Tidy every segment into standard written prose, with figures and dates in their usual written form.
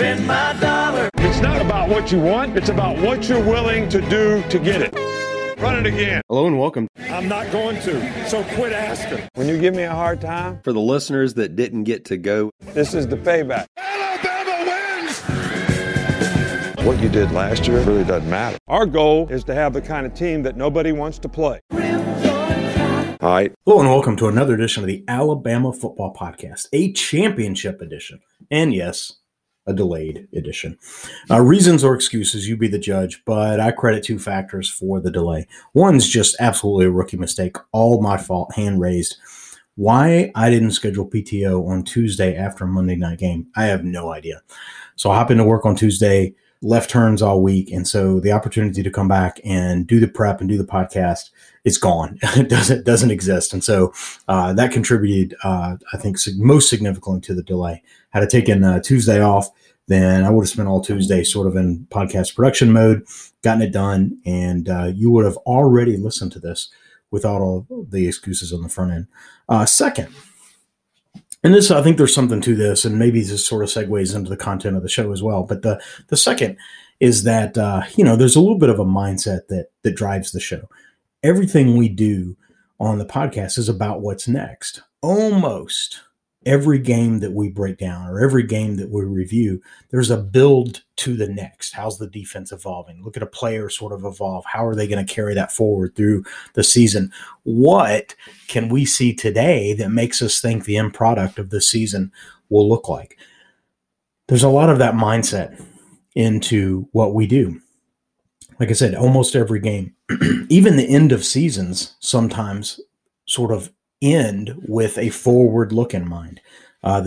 spend my dollar. It's not about what you want. It's about what you're willing to do to get it. Run it again. Hello and welcome. I'm not going to, so quit asking. When you give me a hard time, For the listeners that didn't get to go, this is the payback. Alabama wins! What you did last year really doesn't matter. Our goal is to have the kind of team that nobody wants to play. All right. Hello and welcome to another edition of the Alabama Football Podcast, a championship edition, and yes, a delayed edition. Reasons or excuses, you be the judge, but I credit two factors for the delay. One's just absolutely a rookie mistake, all my fault, hand raised. Why I didn't schedule PTO on Tuesday after a Monday night game, I have no idea. So I hop into work on Tuesday, left turns all week, and so the opportunity to come back and do the prep and do the podcast, it's gone. It doesn't exist. And so that contributed, I think, most significantly to the delay. Had I taken Tuesday off, then I would have spent all Tuesday sort of in podcast production mode, gotten it done, and you would have already listened to this without all the excuses on the front end. Second, and this, I think there's something to this, and maybe this sort of segues into the content of the show as well. But the second is that, there's a little bit of a mindset that drives the show. Everything we do on the podcast is about what's next. Almost every game that we break down or every game that we review, there's a build to the next. How's the defense evolving? Look at a player sort of evolve. How are they going to carry that forward through the season? What can we see today that makes us think the end product of the season will look like? There's a lot of that mindset into what we do. Like I said, almost every game, even the end of seasons sometimes sort of end with a forward look in mind. The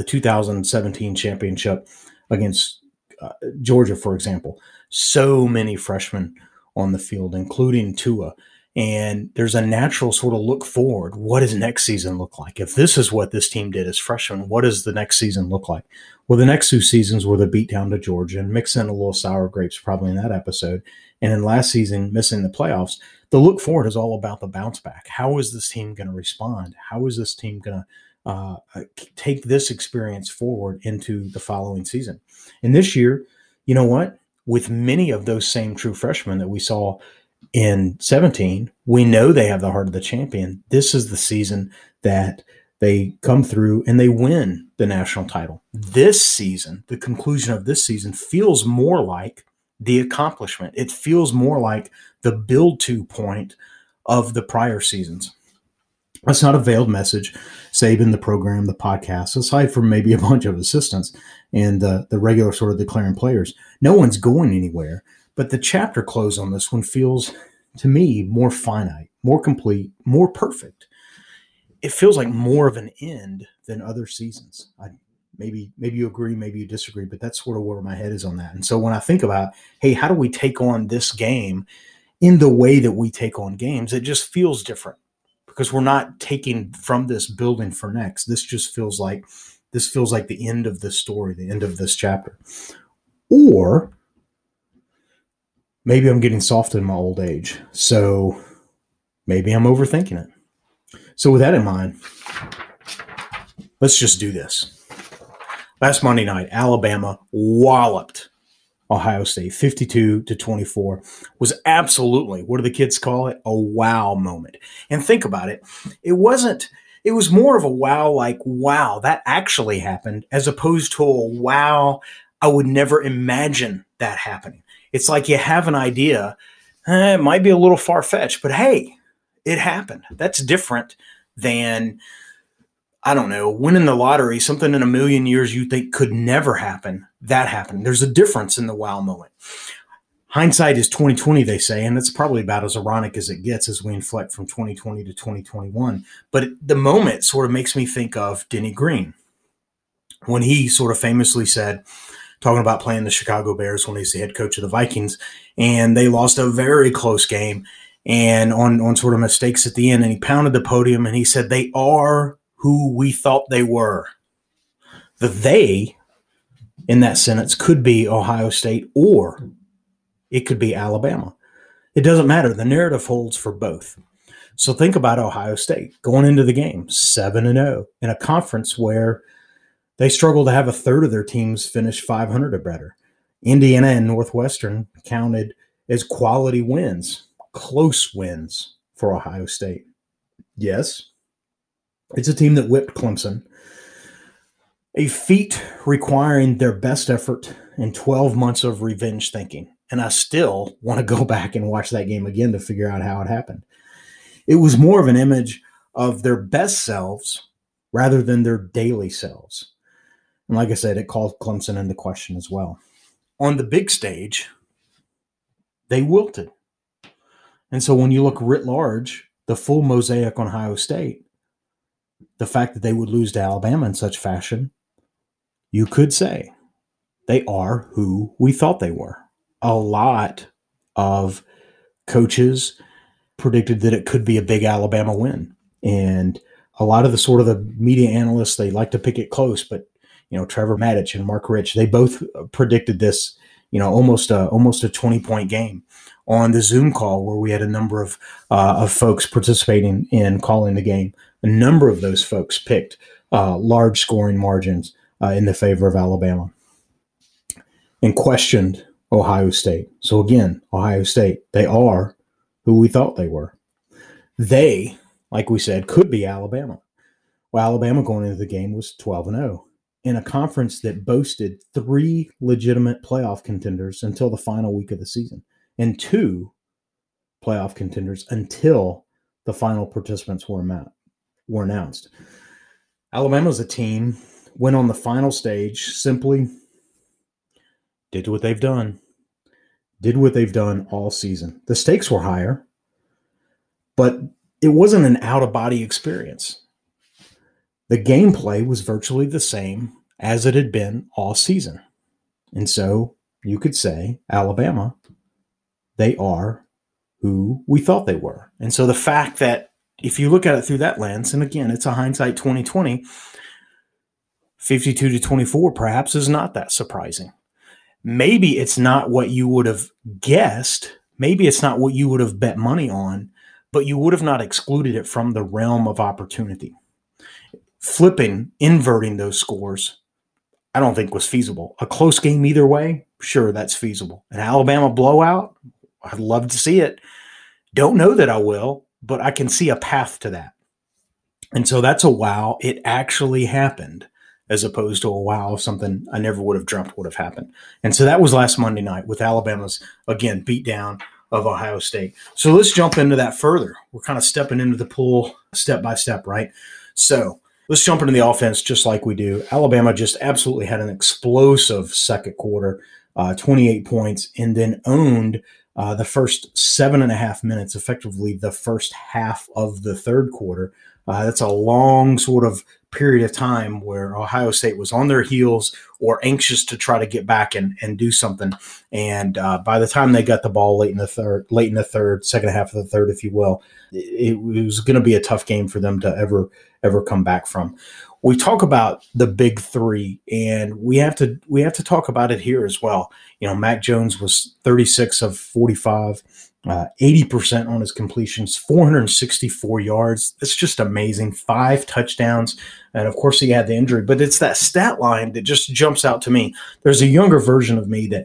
2017 championship against Georgia, for example, so many freshmen on the field, including Tua. And there's a natural sort of look forward. What does next season look like? If this is what this team did as freshmen, what does the next season look like? Well, the next two seasons were the beatdown to Georgia, and mix in a little sour grapes probably in that episode. And in last season, missing the playoffs, the look forward is all about the bounce back. How is this team going to respond? How is this team going to take this experience forward into the following season? And this year, you know what? With many of those same true freshmen that we saw in 17, we know they have the heart of the champion. This is the season that they come through and they win the national title. This season, the conclusion of this season, feels more like the accomplishment. It feels more like the build-to point of the prior seasons. That's not a veiled message. Saban, the program, the podcast, aside from maybe a bunch of assistants and the regular sort of declaring players, no one's going anywhere. But the chapter close on this one feels, to me, more finite, more complete, more perfect. It feels like more of an end than other seasons. Maybe you agree, maybe you disagree, but that's sort of where my head is on that. And so when I think about, hey, how do we take on this game in the way that we take on games, it just feels different because we're not taking from this building for next. This just feels like the end of this story, the end of this chapter. Or maybe I'm getting soft in my old age, so maybe I'm overthinking it. So with that in mind, let's just do this. Last Monday night, Alabama walloped Ohio State 52-24. Was absolutely, what do the kids call it? A wow moment. And think about it. It was more of a wow, like, wow, that actually happened, as opposed to a wow, I would never imagine that happening. It's like you have an idea, it might be a little far-fetched, but hey, it happened. That's different than, I don't know, winning the lottery, something in a million years you think could never happen. That happened. There's a difference in the wow moment. Hindsight is 2020, they say, and it's probably about as ironic as it gets as we inflect from 2020 to 2021. But the moment sort of makes me think of Denny Green when he sort of famously said, talking about playing the Chicago Bears when he's the head coach of the Vikings, and they lost a very close game and on sort of mistakes at the end, and he pounded the podium and he said, they are who we thought they were. The they in that sentence could be Ohio State or it could be Alabama. It doesn't matter. The narrative holds for both. So think about Ohio State going into the game 7-0 in a conference where They struggle to have a third of their teams finish 500 or better. Indiana and Northwestern counted as quality wins, close wins for Ohio State. Yes, it's a team that whipped Clemson, a feat requiring their best effort and 12 months of revenge thinking. And I still want to go back and watch that game again to figure out how it happened. It was more of an image of their best selves rather than their daily selves. And like I said, it called Clemson into question as well. On the big stage, they wilted. And so when you look writ large, the full mosaic on Ohio State, the fact that they would lose to Alabama in such fashion, you could say they are who we thought they were. A lot of coaches predicted that it could be a big Alabama win. And a lot of the sort of the media analysts, they like to pick it close, but Trevor Maddich and Mark Rich, they both predicted this, almost a 20-point game. On the Zoom call where we had a number of folks participating in calling the game, a number of those folks picked large scoring margins in the favor of Alabama and questioned Ohio State. So again, Ohio State, they are who we thought they were. They, like we said, could be Alabama. Well, Alabama going into the game was 12-0 in a conference that boasted 3 legitimate playoff contenders until the final week of the season and 2 playoff contenders until the final participants were announced. Alabama's a team went on the final stage, simply did what they've done all season. The stakes were higher, but it wasn't an out-of-body experience. The gameplay was virtually the same as it had been all season. And so you could say, Alabama, they are who we thought they were. And so the fact that if you look at it through that lens, and again, it's a hindsight 2020, 52-24 perhaps is not that surprising. Maybe it's not what you would have guessed. Maybe it's not what you would have bet money on, but you would have not excluded it from the realm of opportunity. Inverting those scores, I don't think was feasible. A close game either way, sure, that's feasible. An Alabama blowout, I'd love to see it. Don't know that I will, but I can see a path to that. And so that's a wow. It actually happened, as opposed to a wow of something I never would have dreamt would have happened. And so that was last Monday night with Alabama's, again, beatdown of Ohio State. So let's jump into that further. We're kind of stepping into the pool step by step, right? So let's jump into the offense just like we do. Alabama just absolutely had an explosive second quarter, 28 points, and then owned the first 7.5 minutes, effectively the first half of the third quarter. That's a long sort of period of time where Ohio State was on their heels or anxious to try to get back and do something. And by the time they got the ball late in the third, second half of the third, if you will, it was going to be a tough game for them to ever come back from. We talk about the big three, and we have to talk about it here as well. Mac Jones was 36 of 45. 80% on his completions, 464 yards. That's just amazing. 5 touchdowns. And of course he had the injury, but it's that stat line that just jumps out to me. There's a younger version of me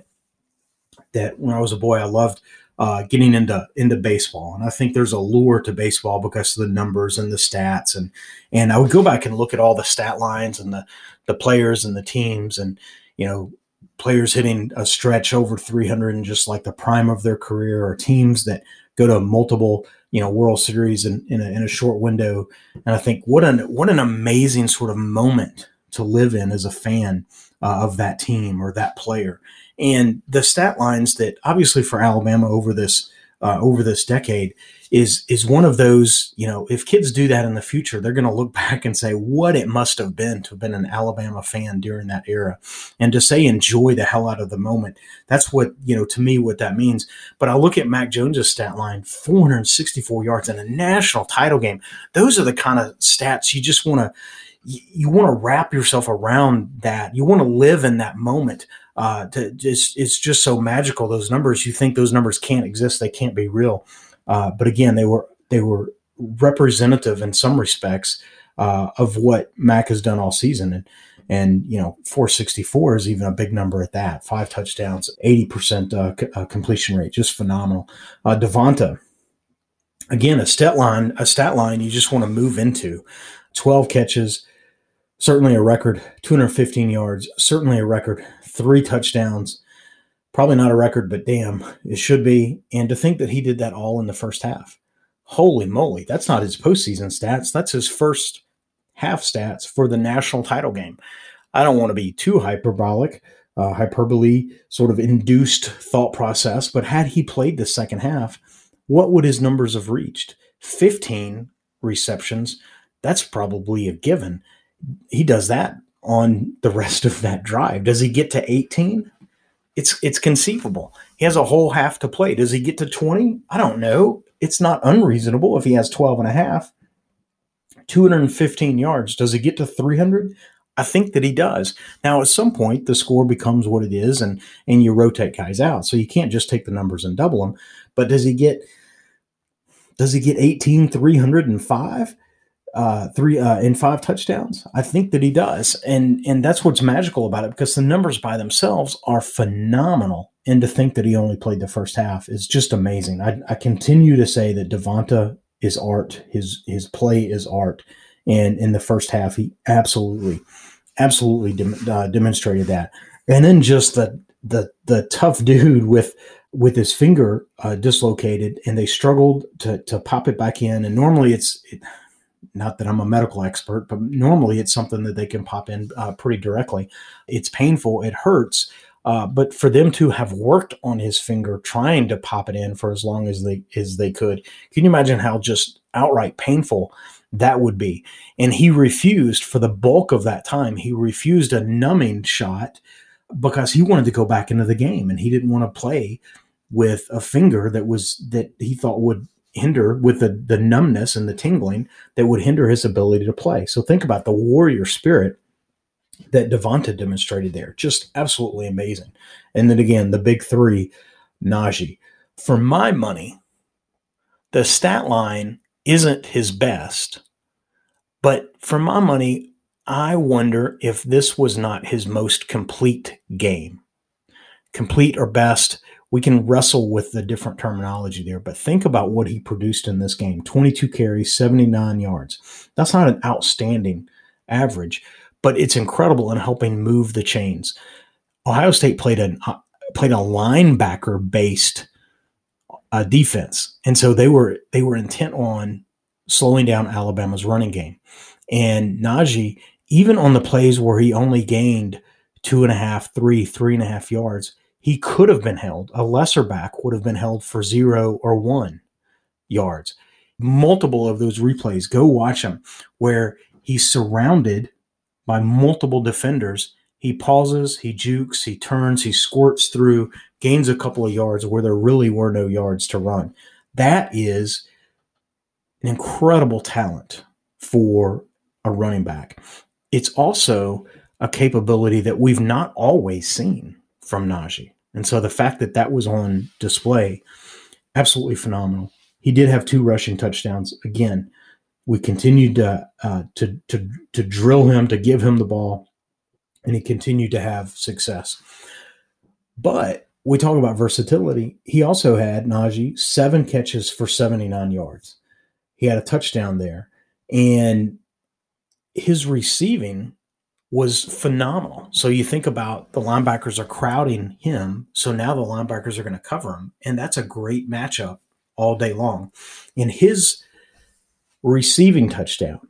that when I was a boy, I loved getting into baseball. And I think there's a lure to baseball because of the numbers and the stats. And I would go back and look at all the stat lines and the players and the teams and, players hitting a stretch over 300 in just like the prime of their career, or teams that go to multiple, World Series in a short window. And I think what an amazing sort of moment to live in as a fan of that team or that player. And the stat lines that obviously for Alabama over this decade is one of those, if kids do that in the future, they're going to look back and say what it must have been to have been an Alabama fan during that era, and to say enjoy the hell out of the moment. That's what, to me, what that means. But I look at Mac Jones's stat line, 464 yards in a national title game. Those are the kind of stats you just want to wrap yourself around that. You want to live in that moment. It's just so magical. Those numbers, you think those numbers can't exist. They can't be real. But again, they were representative in some respects of what Mac has done all season. And, 464 is even a big number at that. 5 touchdowns, 80% completion rate, just phenomenal. Devonta, again, a stat line you just want to move into. 12 catches, certainly a record. 215 yards, certainly a record. 3 touchdowns, probably not a record, but damn, it should be. And to think that he did that all in the first half. Holy moly, that's not his postseason stats. That's his first half stats for the national title game. I don't want to be too hyperbole sort of induced thought process, but had he played the second half, what would his numbers have reached? 15 receptions, that's probably a given. He does that on the rest of that drive. Does he get to 18? It's conceivable. He has a whole half to play. Does he get to 20? I don't know. It's not unreasonable if he has 12 and a half. 215 yards. Does he get to 300? I think that he does. Now, at some point, the score becomes what it is, and you rotate guys out. So you can't just take the numbers and double them. But does he get 18, 305? In 5 touchdowns? I think that he does. And that's what's magical about it, because the numbers by themselves are phenomenal. And to think that he only played the first half is just amazing. I continue to say that Devonta is art. His play is art. And in the first half, he absolutely demonstrated that. And then just the tough dude with his finger dislocated, and they struggled to pop it back in. And normally not that I'm a medical expert, but normally it's something that they can pop in pretty directly. It's painful. It hurts. But for them to have worked on his finger, trying to pop it in for as long as they could, can you imagine how just outright painful that would be? And he refused for the bulk of that time. He refused a numbing shot because he wanted to go back into the game, and he didn't want to play with a finger that he thought would hinder, with the numbness and the tingling that would hinder his ability to play. So think about the warrior spirit that Devonta demonstrated there. Just absolutely amazing. And then again, the big three, Najee. For my money, the stat line isn't his best, but for my money, I wonder if this was not his most complete game. Complete or best, we can wrestle with the different terminology there, but think about what he produced in this game. 22 carries, 79 yards. That's not an outstanding average, but it's incredible in helping move the chains. Ohio State played a linebacker-based defense, and so they were intent on slowing down Alabama's running game. And Najee, even on the plays where he only gained 2.5, 3.5 yards, he could have been held. A lesser back would have been held for 0 or 1 yards. Multiple of those replays, go watch them, where he's surrounded by multiple defenders. He pauses, he jukes, he turns, he squirts through, gains a couple of yards where there really were no yards to run. That is an incredible talent for a running back. It's also a capability that we've not always seen from Najee. And so the fact that was on display, absolutely phenomenal. He did have 2 rushing touchdowns. Again, we continued to drill him, to give him the ball, and he continued to have success. But we talk about versatility. He also had, Najee, 7 catches for 79 yards. He had a touchdown there. And his receiving was phenomenal. So you think about the linebackers are crowding him, so now the linebackers are going to cover him, and that's a great matchup all day long. In his receiving touchdown,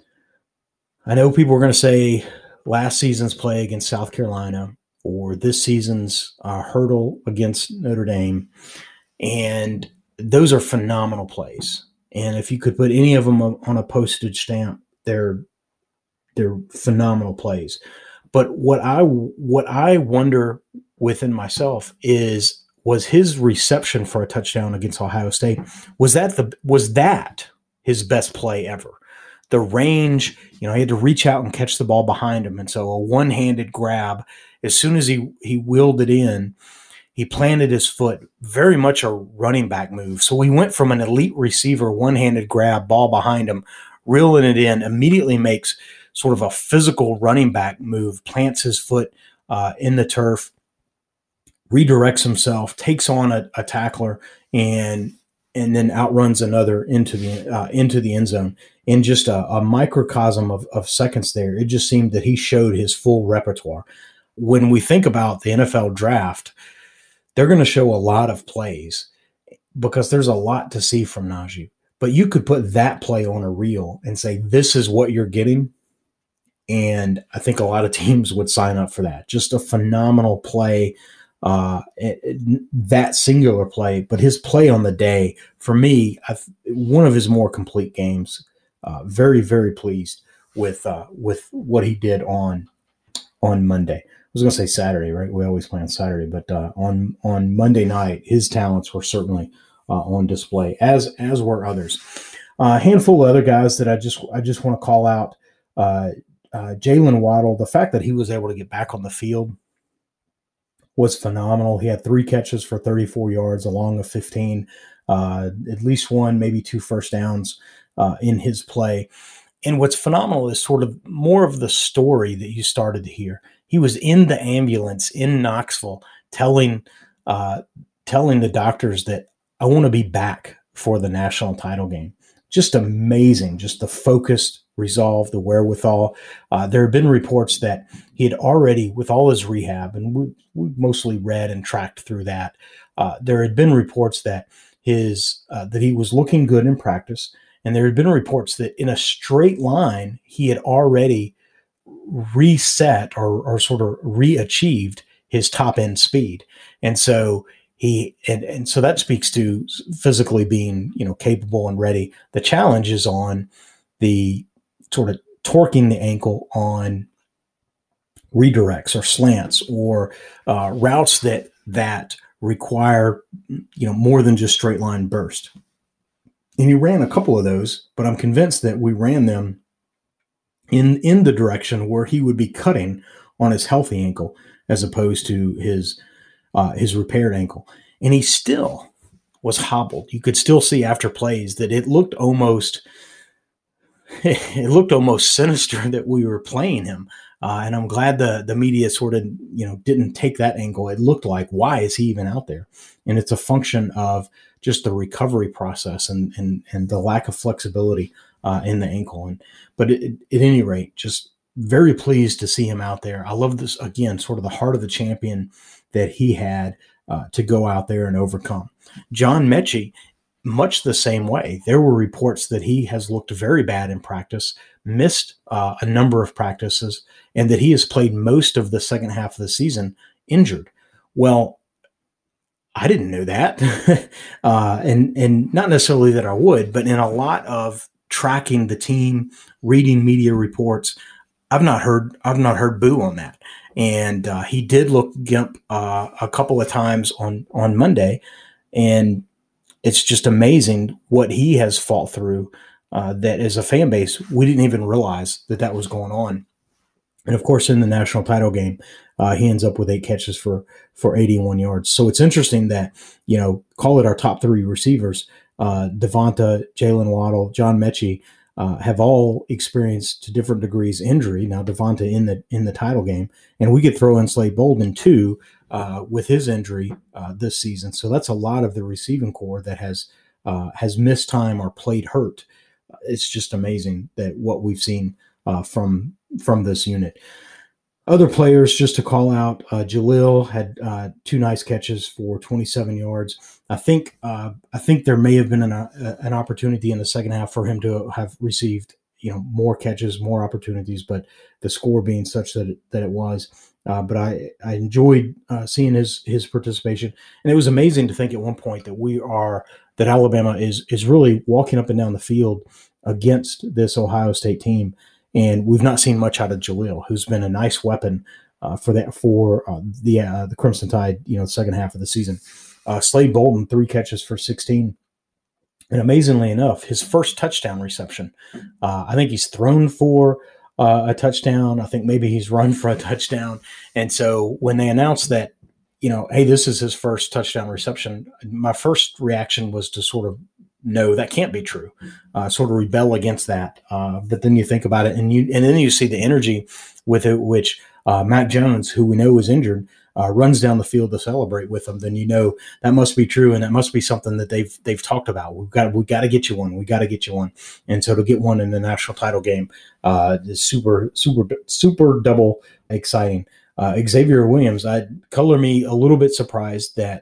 I know people are going to say last season's play against South Carolina or this season's hurdle against Notre Dame, and those are phenomenal plays. And if you could put any of them on a postage stamp, they're phenomenal plays. But what I wonder within myself was his reception for a touchdown against Ohio State, was that his best play ever? The range, he had to reach out and catch the ball behind him. And so a one-handed grab, as soon as he wheeled it in, he planted his foot, very much a running back move. So he went from an elite receiver, one-handed grab, ball behind him, reeling it in, immediately makes sort of a physical running back move, plants his foot in the turf, redirects himself, takes on a tackler, and then outruns another into the end zone. In just a microcosm of seconds there, it just seemed that he showed his full repertoire. When we think about the NFL draft, they're going to show a lot of plays because there's a lot to see from Najee. But you could put that play on a reel and say, this is what you're getting. And I think a lot of teams would sign up for that. Just a phenomenal play, that singular play. But his play on the day, for me, one of his more complete games. Very, very pleased with what he did on Monday. I was going to say Saturday, right? We always play on Saturday, but on Monday night, his talents were certainly on display, as were others. A handful of other guys that I just want to call out. Jalen Waddle, the fact that he was able to get back on the field was phenomenal. He had 3 catches for 34 yards along with 15, at least one, maybe 2 first downs in his play. And what's phenomenal is sort of more of the story that you started to hear. He was in the ambulance in Knoxville telling the doctors that I want to be back for the national title game. Just amazing, just the focused resolve, the wherewithal. There have been reports that he had already, with all his rehab, and we mostly read and tracked through that, there had been reports that that he was looking good in practice, and there had been reports that in a straight line, he had already reset or sort of re-achieved his top end speed. And so so that speaks to physically being, capable and ready. The challenge is on the sort of torquing the ankle on redirects or slants or routes that require, more than just straight line burst. And he ran a couple of those, but I'm convinced that we ran them in the direction where he would be cutting on his healthy ankle as opposed to his repaired ankle. And he still was hobbled. You could still see after plays that it looked almost sinister that we were playing him. And I'm glad the media sort of, didn't take that angle. It looked like, why is he even out there? And it's a function of just the recovery process and the lack of flexibility in the ankle. But at any rate, just very pleased to see him out there. I love this, again, sort of the heart of the champion that he had to go out there and overcome. John Mechie, much the same way. There were reports that he has looked very bad in practice, missed a number of practices, and that he has played most of the second half of the season injured. Well, I didn't know that, and not necessarily that I would, but in a lot of tracking the team, reading media reports, I've not heard boo on that. And he did look gimp a couple of times on Monday, and it's just amazing what he has fought through. That as a fan base, we didn't even realize that was going on. And of course, in the national title game, he ends up with 8 catches for 81 yards. So it's interesting that, call it our top 3 receivers, Devonta, Jalen Waddle, John Mechie, have all experienced to different degrees injury. Now Devonta in the title game, and we could throw in Slade Bolden too with his injury this season. So that's a lot of the receiving core that has missed time or played hurt. It's just amazing that what we've seen from this unit. Other players, just to call out, Jalil had 2 nice catches for 27 yards. I think there may have been an opportunity in the second half for him to have received more catches, more opportunities, but the score being such that it was. But I enjoyed seeing his participation, and it was amazing to think at one point that Alabama is really walking up and down the field against this Ohio State team. And we've not seen much out of Jalil, who's been a nice weapon for the Crimson Tide, second half of the season. Slade Bolden, 3 catches for 16. And amazingly enough, his first touchdown reception. I think he's thrown for a touchdown. I think maybe he's run for a touchdown. And so when they announced that, hey, this is his first touchdown reception, my first reaction was to sort of no, that can't be true. Sort of rebel against that. But then you think about it, and then you see the energy with it, which Matt Jones, who we know is injured, runs down the field to celebrate with them. Then you know that must be true, and that must be something that they've talked about. We got to get you one. We got to get you one. And so to get one in the national title game is super double exciting. Xavier Williams, color me a little bit surprised that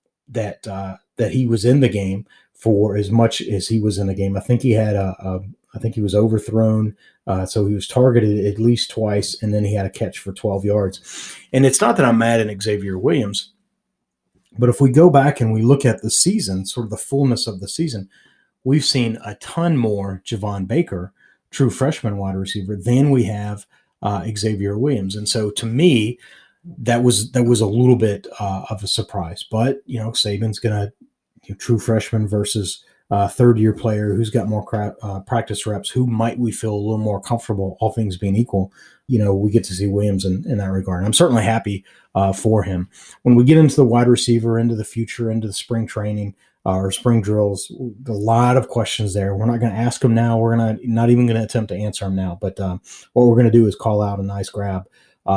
he was in the game for as much as he was in the game. I think he had I think he was overthrown, so he was targeted at least twice, and then he had a catch for 12 yards. And it's not that I'm mad at Xavier Williams, but if we go back and we look at the season, sort of the fullness of the season, we've seen a ton more Javon Baker, true freshman wide receiver, than we have Xavier Williams. And so to me, that was a little bit of a surprise. But, Saban's going to true freshman versus third-year player who's got more practice reps. Who might we feel a little more comfortable, all things being equal? We get to see Williams in that regard. I'm certainly happy for him. When we get into the wide receiver, into the future, into the spring training or spring drills, a lot of questions there. We're not going to ask them now. We're not even going to attempt to answer them now. But what we're going to do is call out a nice grab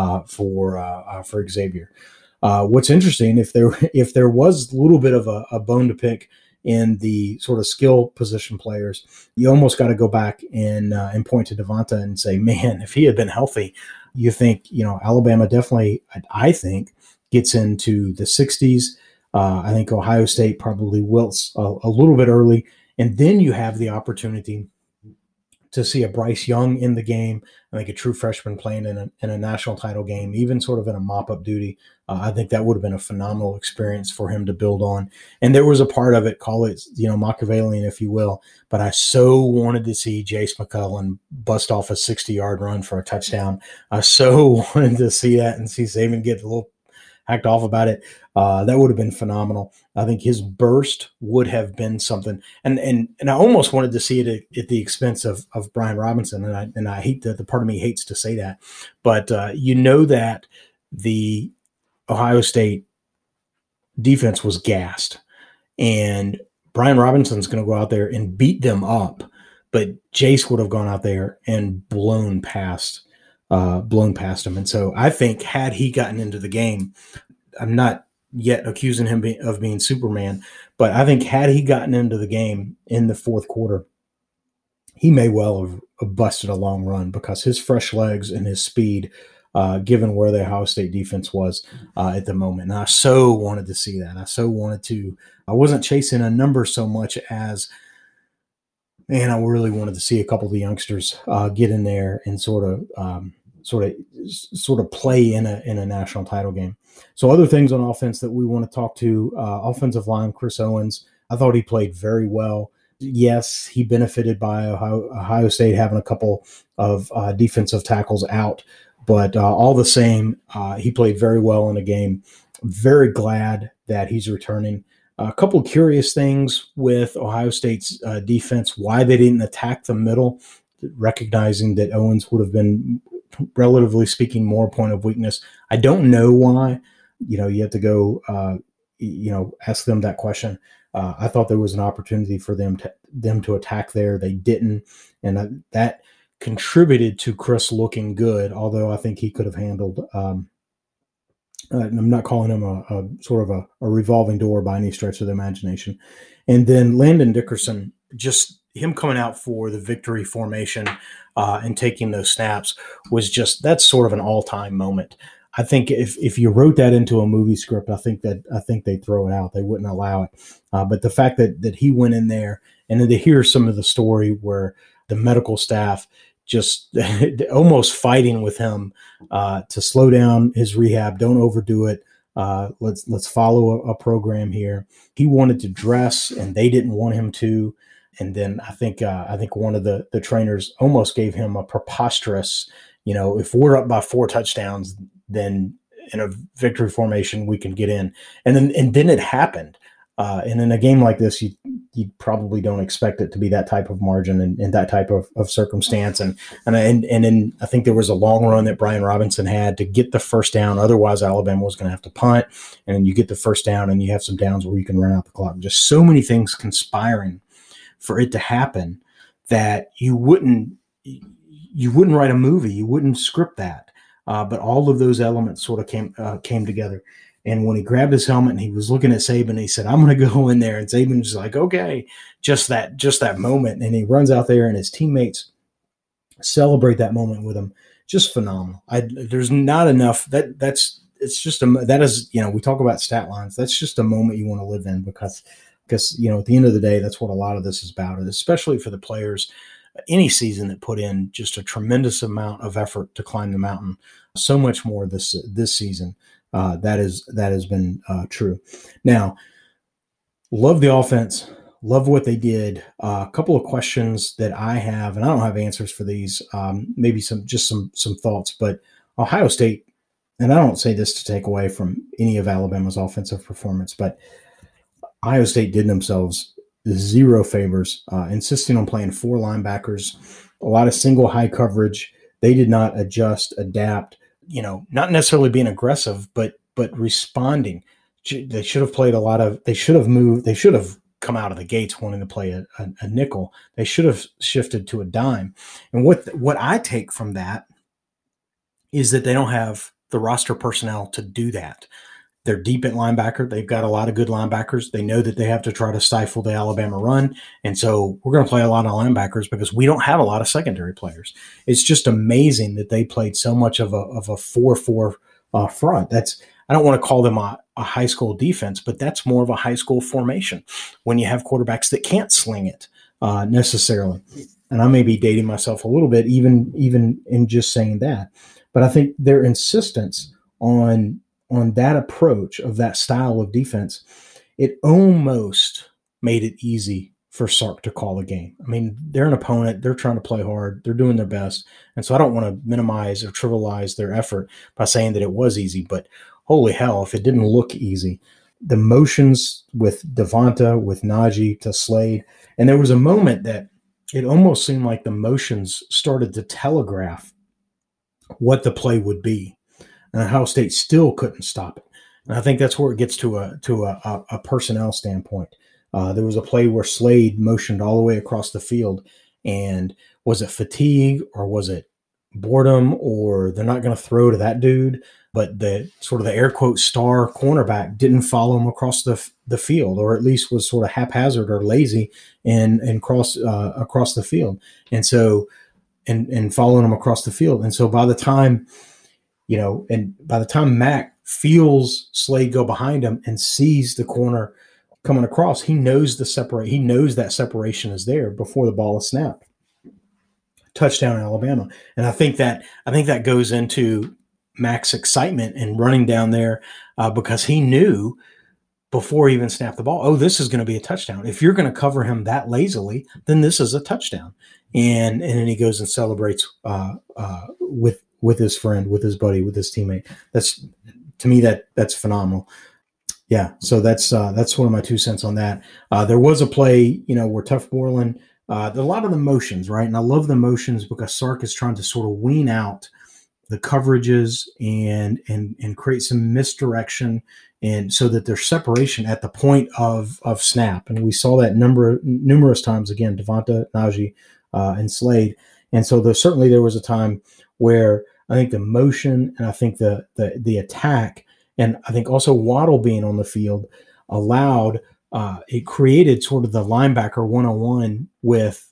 for Xavier. What's interesting, if there was a little bit of a bone to pick in the sort of skill position players, you almost got to go back and point to Devonta and say, man, if he had been healthy, you think, Alabama definitely, I think, gets into the 60s. I think Ohio State probably wilts a little bit early. And then you have the opportunity to see a Bryce Young in the game, I think a true freshman playing in a national title game, even sort of in a mop-up duty. I think that would have been a phenomenal experience for him to build on. And there was a part of it, call it, Machiavellian, if you will, but I so wanted to see Jace McClellan bust off a 60-yard run for a touchdown. I so wanted to see that and see Saban get a little hacked off about it. That would have been phenomenal. I think his burst would have been something. And I almost wanted to see it at the expense of Brian Robinson. And I hate that the part of me hates to say that, but that the Ohio State defense was gassed, and Brian Robinson's going to go out there and beat them up, but Jace would have gone out there and blown past him. And so I think had he gotten into the game, I'm not yet accusing him of being Superman, but I think had he gotten into the game in the fourth quarter, he may well have busted a long run because his fresh legs and his speed, given where the Ohio State defense was at the moment. And I so wanted to see that. I wasn't chasing a number so much as, man, I really wanted to see a couple of the youngsters get in there and sort of play in a national title game. So other things on offense that we want to talk to, offensive line, Chris Owens, I thought he played very well. Yes, he benefited by Ohio State having a couple of defensive tackles out, but all the same, he played very well in the game. Very glad that he's returning. A couple of curious things with Ohio State's defense, why they didn't attack the middle, recognizing that Owens would have been, relatively speaking, more point of weakness. I don't know why. You have to go, ask them that question. I thought there was an opportunity for them to attack there. They didn't, and that contributed to Chris looking good. Although I think he could have handled. I'm not calling him a sort of a revolving door by any stretch of the imagination. And then Landon Dickerson, just him coming out for the victory formation and taking those snaps that's sort of an all-time moment. I think if you wrote that into a movie script, I think they'd throw it out. They wouldn't allow it. But the fact that he went in there, and then to hear some of the story where the medical staff just almost fighting with him to slow down his rehab, don't overdo it. Let's follow a program here. He wanted to dress, and they didn't want him to. And then I think one of the trainers almost gave him a preposterous, if we're up by 4 touchdowns, then in a victory formation we can get in. And then it happened. And in a game like this, you probably don't expect it to be that type of margin and that type of circumstance. And then I think there was a long run that Brian Robinson had to get the first down. Otherwise, Alabama was going to have to punt. And you get the first down, and you have some downs where you can run out the clock. Just so many things conspiring for it to happen that you wouldn't write a movie, you wouldn't script that. But all of those elements sort of came together. And when he grabbed his helmet and he was looking at Saban, he said, "I'm going to go in there." And Saban's like, "Okay," just that moment. And he runs out there, and his teammates celebrate that moment with him. Just phenomenal. There's not enough. It's just that is, we talk about stat lines. That's just a moment you want to live in because at the end of the day, that's what a lot of this is about, and especially for the players. Any season that put in just a tremendous amount of effort to climb the mountain, so much more this season. That has been true. Now, love the offense, love what they did. A couple of questions that I have, and I don't have answers for these. Maybe some thoughts, but Ohio State, and I don't say this to take away from any of Alabama's offensive performance, but Ohio State did themselves zero favors, insisting on playing 4 linebackers, a lot of single high coverage. They did not adjust, adapt, not necessarily being aggressive, but responding. They should have played they should have moved. They should have come out of the gates wanting to play a nickel. They should have shifted to a dime. And what I take from that is that they don't have the roster personnel to do that. They're deep at linebacker. They've got a lot of good linebackers. They know that they have to try to stifle the Alabama run. And so we're going to play a lot of linebackers because we don't have a lot of secondary players. It's just amazing that they played so much of a 4-4 front. I don't want to call them a high school defense, but that's more of a high school formation when you have quarterbacks that can't sling it necessarily. And I may be dating myself a little bit, even in just saying that. But I think their insistence on that approach of that style of defense, it almost made it easy for Sark to call a game. I mean, they're an opponent. They're trying to play hard. They're doing their best. And so I don't want to minimize or trivialize their effort by saying that it was easy, but holy hell, if it didn't look easy. The motions with Devonta, with Najee to Slade, and there was a moment that it almost seemed like the motions started to telegraph what the play would be. And Ohio State still couldn't stop it. And I think that's where it gets to a personnel standpoint. There was a play where Slade motioned all the way across the field, and was it fatigue or was it boredom or they're not going to throw to that dude? But the sort of the air quote star cornerback didn't follow him across the field, or at least was sort of haphazard or lazy and across the field. And so and following him across the field. And so by the time Mac feels Slade go behind him and sees the corner coming across, he knows that separation is there before the ball is snapped. Touchdown Alabama. And I think that goes into Mac's excitement in running down there because he knew before he even snapped the ball, this is going to be a touchdown. If you're going to cover him that lazily, then this is a touchdown. And then he goes and celebrates with his friend, with his buddy, with his teammate. That's, to me, that's phenomenal. Yeah, so that's one of my 2 cents on that. There was a play, where Tuf Borland, a lot of the motions, right? And I love the motions because Sark is trying to sort of wean out the coverages and create some misdirection, and so that there's separation at the point of snap. And we saw that numerous times, again, Devonta, Najee, and Slade. And so there was a time where I think the motion and I think the attack, and I think also Waddle being on the field allowed it created sort of the linebacker one-on-one with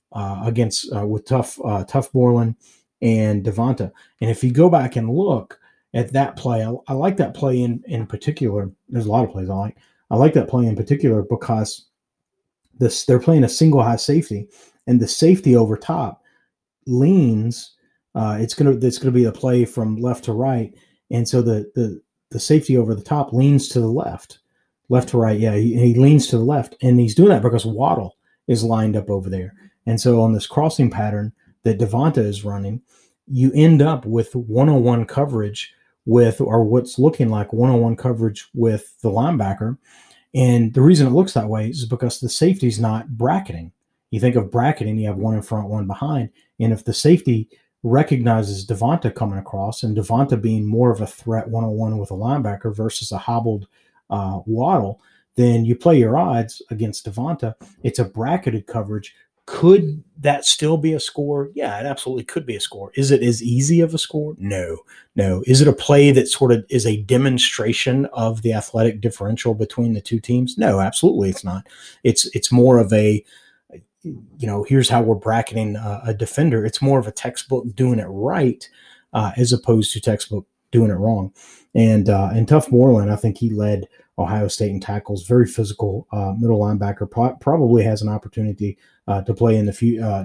Tuf Borland and Devonta. And if you go back and look at that play, I like that play in particular. There's a lot of plays I like. I like that play in particular because they're playing a single high safety, and the safety over top leans. It's gonna be a play from left to right, and so the safety over the top leans to the left to right. Yeah, he leans to the left, and he's doing that because Waddle is lined up over there. And so on this crossing pattern that Devonta is running, you end up with one-on-one coverage or what's looking like one-on-one coverage with the linebacker. And the reason it looks that way is because the safety's not bracketing. You think of bracketing, you have one in front, one behind. And if the safety recognizes Devonta coming across, and Devonta being more of a threat one-on-one with a linebacker versus a hobbled Waddle, then you play your odds against Devonta. It's a bracketed coverage. Could that still be a score? Yeah, it absolutely could be a score. Is it as easy of a score? No. Is it a play that sort of is a demonstration of the athletic differential between the two teams? No, absolutely it's not. It's more of a, here's how we're bracketing a defender. It's more of a textbook doing it right as opposed to textbook doing it wrong. And Tuf Moreland, I think he led Ohio State in tackles, very physical middle linebacker, probably has an opportunity to play in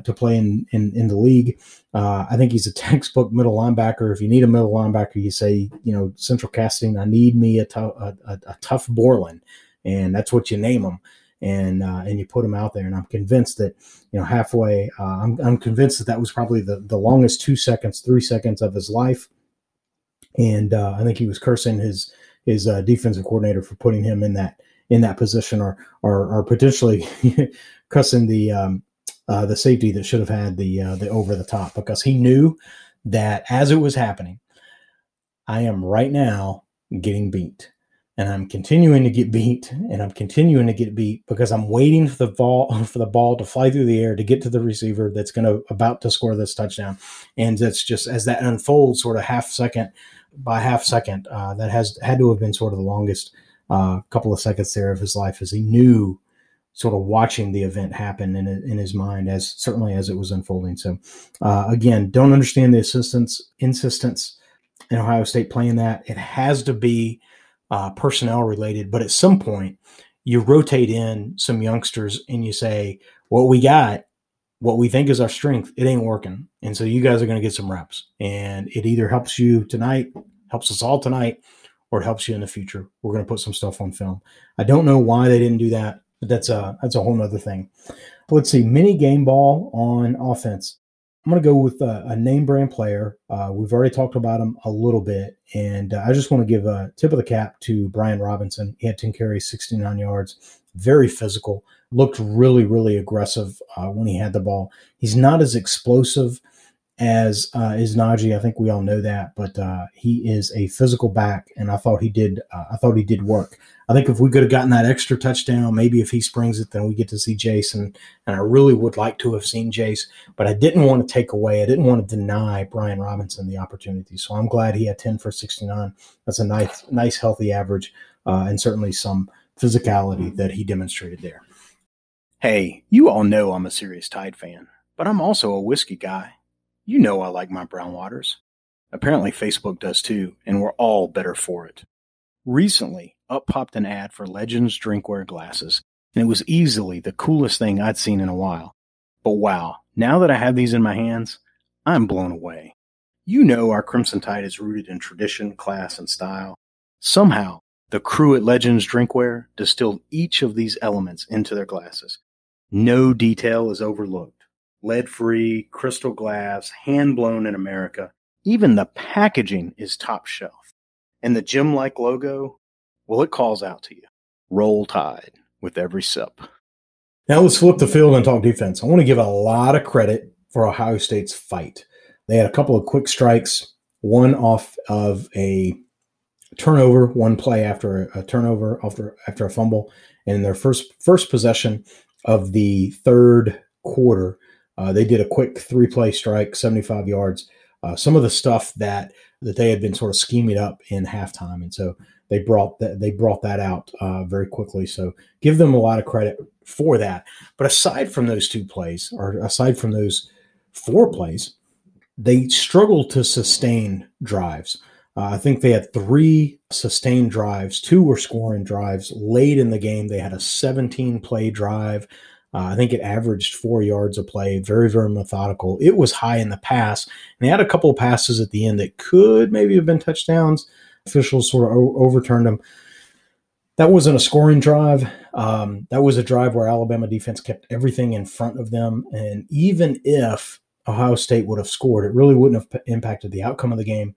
the league. I think he's a textbook middle linebacker. If you need a middle linebacker, you say, Central Casting, I need me a Tuf Moreland, and that's what you name him. And you put him out there, and I'm convinced that halfway. I'm convinced that was probably the longest 3 seconds of his life, and I think he was cursing his defensive coordinator for putting him in that position, or potentially cussing the safety that should have had the over the top, because he knew that as it was happening, I am right now getting beat. And I'm continuing to get beat, and I'm continuing to get beat because I'm waiting for the ball to fly through the air to get to the receiver that's about to score this touchdown. And that's just, as that unfolds, sort of half second by half second, that had to have been sort of the longest couple of seconds there of his life, as he knew, sort of watching the event happen in his mind, certainly as it was unfolding. So again, don't understand the insistence in Ohio State playing that. It has to be personnel related, but at some point you rotate in some youngsters and you say, what we got, what we think is our strength, it ain't working. And so you guys are going to get some reps, and it either helps you tonight, helps us all tonight, or it helps you in the future. We're going to put some stuff on film. I don't know why they didn't do that, but that's a whole nother thing. Let's see, mini game ball on offense. I'm going to go with a name brand player. We've already talked about him a little bit, and I just want to give a tip of the cap to Brian Robinson. He had 10 carries, 69 yards, very physical, looked really, really aggressive when he had the ball. He's not as explosive as is Najee. I think we all know that, but he is a physical back, and I thought he did work. I think if we could have gotten that extra touchdown, maybe if he springs it, then we get to see Jace, and I really would like to have seen Jace, but I didn't want to take away, I didn't want to deny Brian Robinson the opportunity. So I'm glad he had 10 for 69. That's a nice healthy average, and certainly some physicality that he demonstrated there. Hey, you all know I'm a serious Tide fan, but I'm also a whiskey guy. You know I like my brown waters. Apparently Facebook does too, and we're all better for it. Recently, up popped an ad for Legends drinkware glasses, and it was easily the coolest thing I'd seen in a while. But wow, now that I have these in my hands, I'm blown away. You know our Crimson Tide is rooted in tradition, class, and style. Somehow, the crew at Legends Drinkware distilled each of these elements into their glasses. No detail is overlooked. Lead-free, crystal glass, hand-blown in America. Even the packaging is top shelf. And the gym-like logo, well, it calls out to you. Roll Tide with every sip. Now let's flip the field and talk defense. I want to give a lot of credit for Ohio State's fight. They had a couple of quick strikes, one off of a turnover, one play after a turnover, after a fumble, and in their first possession of the third quarter, they did a quick 3-play strike, 75 yards. Some of the stuff that they had been sort of scheming up in halftime, and so they brought that out very quickly. So give them a lot of credit for that. But aside from those 2 plays, or aside from those 4 plays, they struggled to sustain drives. I think they had 3 sustained drives. 2 were scoring drives. Late in the game, they had a 17-play drive. I think it averaged 4 yards a play, very, very methodical. It was high in the pass, and they had a couple of passes at the end that could maybe have been touchdowns. Officials sort of overturned them. That wasn't a scoring drive. That was a drive where Alabama defense kept everything in front of them, and even if Ohio State would have scored, it really wouldn't have impacted the outcome of the game.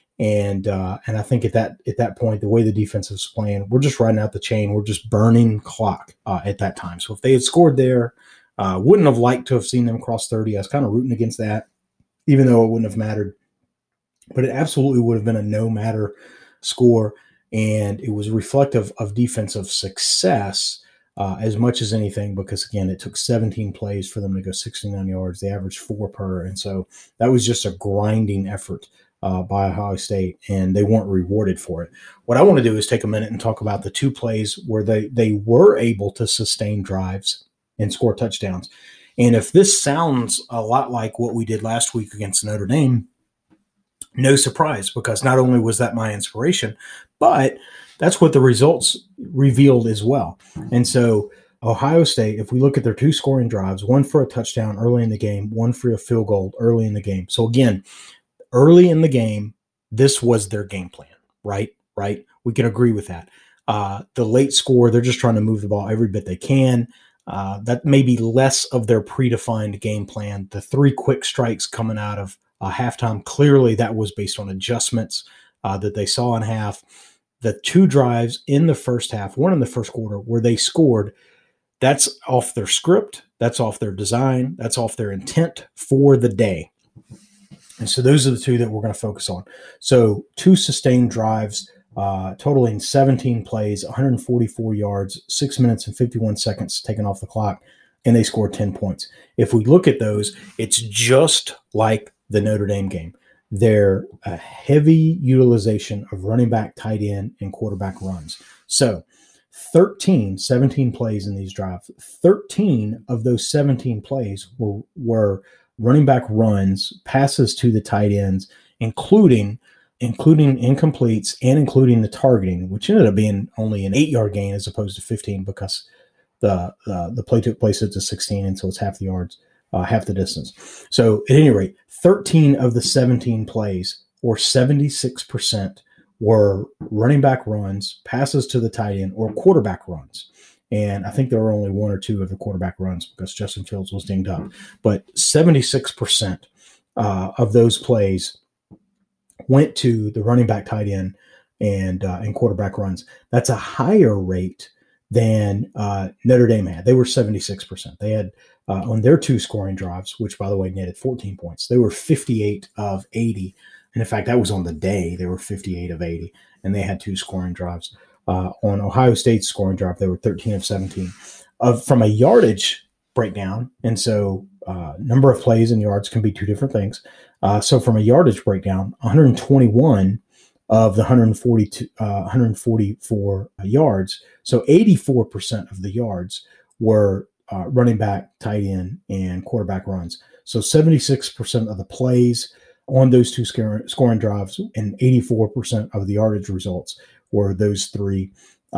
And I think at that point, the way the defense was playing, we're just riding out the chain. We're just burning clock at that time. So if they had scored there, wouldn't have liked to have seen them cross 30. I was kind of rooting against that, even though it wouldn't have mattered. But it absolutely would have been a no-matter score. And it was reflective of defensive success as much as anything, because, again, it took 17 plays for them to go 69 yards. They averaged 4 per. And so that was just a grinding effort by Ohio State, and they weren't rewarded for it. What I want to do is take a minute and talk about the 2 plays where they were able to sustain drives and score touchdowns. And if this sounds a lot like what we did last week against Notre Dame, no surprise, because not only was that my inspiration, but that's what the results revealed as well. And so Ohio State, if we look at their 2 scoring drives, one for a touchdown early in the game, one for a field goal early in the game. So again, early in the game, this was their game plan, right? We can agree with that. The late score, they're just trying to move the ball every bit they can. That may be less of their predefined game plan. The 3 quick strikes coming out of halftime, clearly that was based on adjustments that they saw in half. The 2 drives in the first half, one in the first quarter, where they scored, that's off their script, that's off their design, that's off their intent for the day. And so those are the 2 that we're going to focus on. So 2 sustained drives, totaling 17 plays, 144 yards, 6 minutes and 51 seconds taken off the clock, and they scored 10 points. If we look at those, it's just like the Notre Dame game. They're a heavy utilization of running back, tight end, and quarterback runs. So 17 plays in these drives. 13 of those 17 plays were running back runs, passes to the tight ends, including incompletes and including the targeting, which ended up being only an 8-yard gain as opposed to 15, because the play took place at the 16, and so it's half the yards, half the distance. So at any rate, 13 of the 17 plays, or 76%, were running back runs, passes to the tight end, or quarterback runs. And I think there were only 1 or 2 of the quarterback runs because Justin Fields was dinged up. But 76% of those plays went to the running back, tight end, and quarterback runs. That's a higher rate than Notre Dame had. They were 76%. They had on their 2 scoring drives, which, by the way, netted 14 points. They were 58 of 80. And in fact, that was on the day. They were 58 of 80, and they had 2 scoring drives. On Ohio State's scoring drive, they were 13 of 17. From a yardage breakdown, and so number of plays and yards can be 2 different things. So from a yardage breakdown, 121 of the 144 yards, so 84% of the yards were running back, tight end, and quarterback runs. So 76% of the plays on those 2 scoring drives and 84% of the yardage results were those three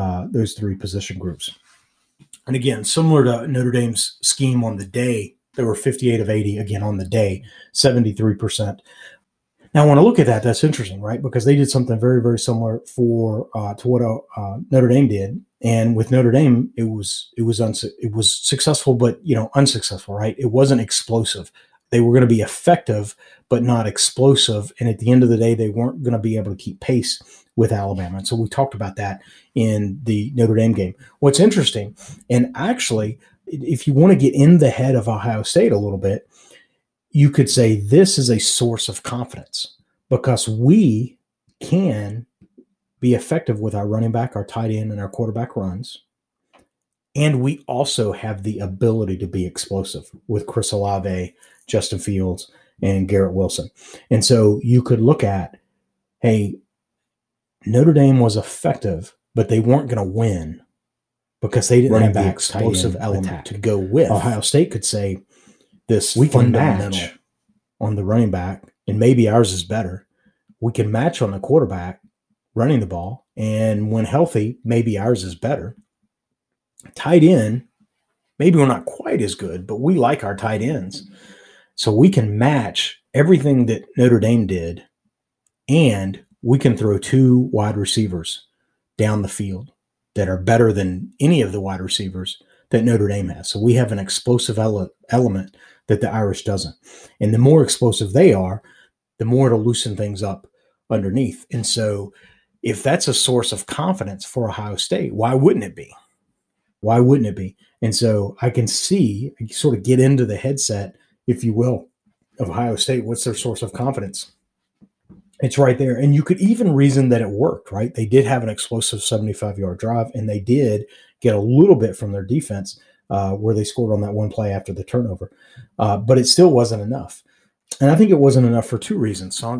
position groups. And again, similar to Notre Dame's scheme on the day, they were 58 of 80, again on the day, 73%. Now, when I look at that, that's interesting, right? Because they did something very, very similar to what Notre Dame did. And with Notre Dame, it was successful, but unsuccessful, right? It wasn't explosive. They were going to be effective, but not explosive. And at the end of the day, they weren't going to be able to keep pace with Alabama. And so we talked about that in the Notre Dame game. What's interesting, and actually, if you want to get in the head of Ohio State a little bit, you could say this is a source of confidence because we can be effective with our running back, our tight end, and our quarterback runs. And we also have the ability to be explosive with Chris Olave, Justin Fields, and Garrett Wilson. And so you could look at, hey, Notre Dame was effective, but they weren't going to win because they didn't have the explosive element to go with. Ohio State could say this, we can match on the running back, and maybe ours is better. We can match on the quarterback running the ball, and when healthy, maybe ours is better. Tight end, maybe we're not quite as good, but we like our tight ends. So we can match everything that Notre Dame did, and we can throw 2 wide receivers down the field that are better than any of the wide receivers that Notre Dame has. So we have an explosive element that the Irish doesn't. And the more explosive they are, the more it'll loosen things up underneath. And so if that's a source of confidence for Ohio State, why wouldn't it be? Why wouldn't it be? And so I can see, sort of get into the headset, if you will, of Ohio State. What's their source of confidence? It's right there. And you could even reason that it worked, right? They did have an explosive 75-yard drive, and they did get a little bit from their defense where they scored on that one play after the turnover. But it still wasn't enough. And I think it wasn't enough for two reasons. So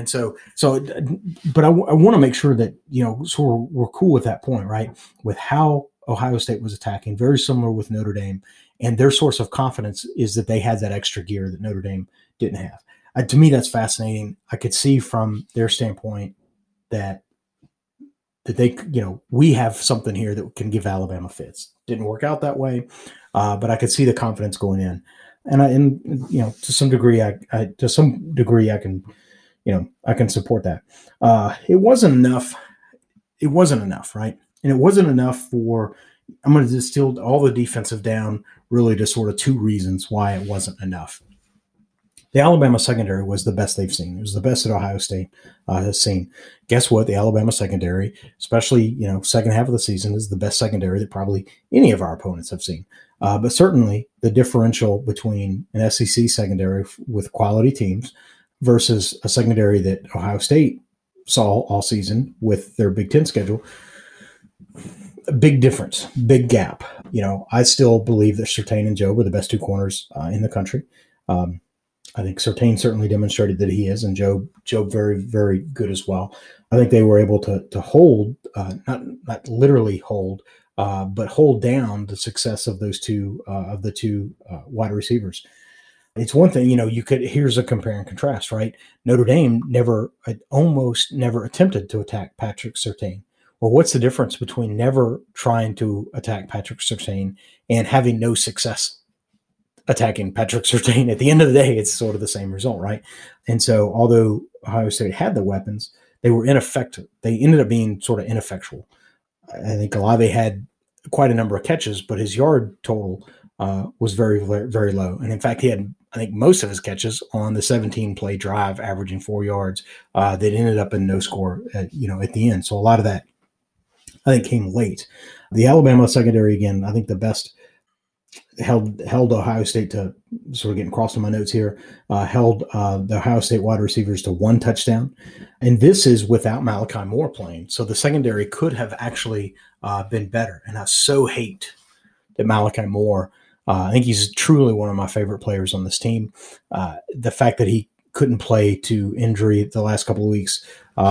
but I want to make sure that, so we're cool with that point, right? With how Ohio State was attacking, very similar with Notre Dame. And their source of confidence is that they had that extra gear that Notre Dame didn't have. To me, that's fascinating. I could see from their standpoint that they, we have something here that can give Alabama fits. Didn't work out that way, but I could see the confidence going in. And to some degree, I can, I can support that. It wasn't enough. It wasn't enough, right? And it wasn't enough for. I'm going to distill all the defensive down really to sort of two reasons why it wasn't enough. The Alabama secondary was the best they've seen. It was the best that Ohio State has seen. Guess what? The Alabama secondary, especially, second half of the season, is the best secondary that probably any of our opponents have seen. But certainly the differential between an SEC secondary with quality teams versus a secondary that Ohio State saw all season with their Big Ten schedule, a big difference, big gap. I still believe that Surtain and Jobe are the best two corners in the country. I think Surtain certainly demonstrated that he is, and Jobe very, very good as well. I think they were able to hold, not literally hold, but hold down the success of those two wide receivers. It's one thing, here's a compare and contrast, right? Notre Dame almost never attempted to attack Patrick Surtain. Well, what's the difference between never trying to attack Patrick Surtain and having no success attacking Patrick Surtain? At the end of the day, it's sort of the same result, right? And so although Ohio State had the weapons, they were ineffective. They ended up being sort of ineffectual. I think Olave had quite a number of catches, but his yard total was very, very, very low. And in fact, he had, I think, most of his catches on the 17-play drive, averaging 4 yards, that ended up in no score at the end. So a lot of that, I think, came late. The Alabama secondary, again, I think the best held Ohio State to, sort of getting crossed in my notes here, held the Ohio State wide receivers to one touchdown. And this is without Malachi Moore playing. So the secondary could have actually been better. And I so hate that Malachi Moore, I think he's truly one of my favorite players on this team. The fact that he couldn't play to injury the last couple of weeks,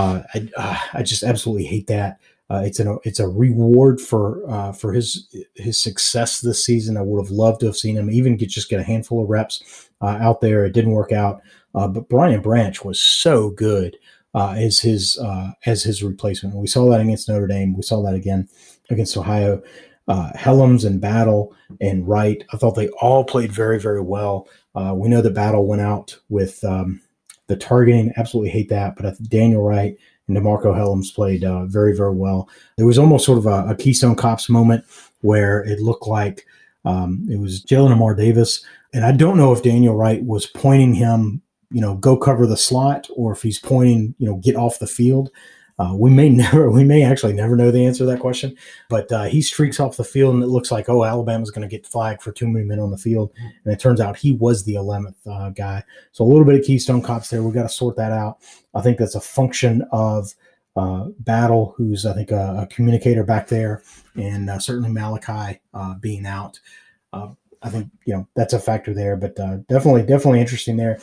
I just absolutely hate that. It's a reward for his success this season. I would have loved to have seen him even just get a handful of reps out there. It didn't work out, but Brian Branch was so good as his replacement. We saw that against Notre Dame. We saw that again against Ohio. Helms and Battle and Wright, I thought they all played very, very well. We know that Battle went out with the targeting. Absolutely hate that, but I think Daniel Wright and DeMarco Helms played very, very well. There was almost sort of a Keystone Cops moment where it looked like it was Jalen Amar Davis. And I don't know if Daniel Wright was pointing him, go cover the slot, or if he's pointing, get off the field. We may actually never know the answer to that question, but he streaks off the field and it looks like, Alabama's going to get flagged for too many men on the field. And it turns out he was the 11th guy. So a little bit of Keystone Cops there. We've got to sort that out. I think that's a function of Battle, who's, I think, a communicator back there, and certainly Malachi being out. I think, that's a factor there, but definitely interesting there.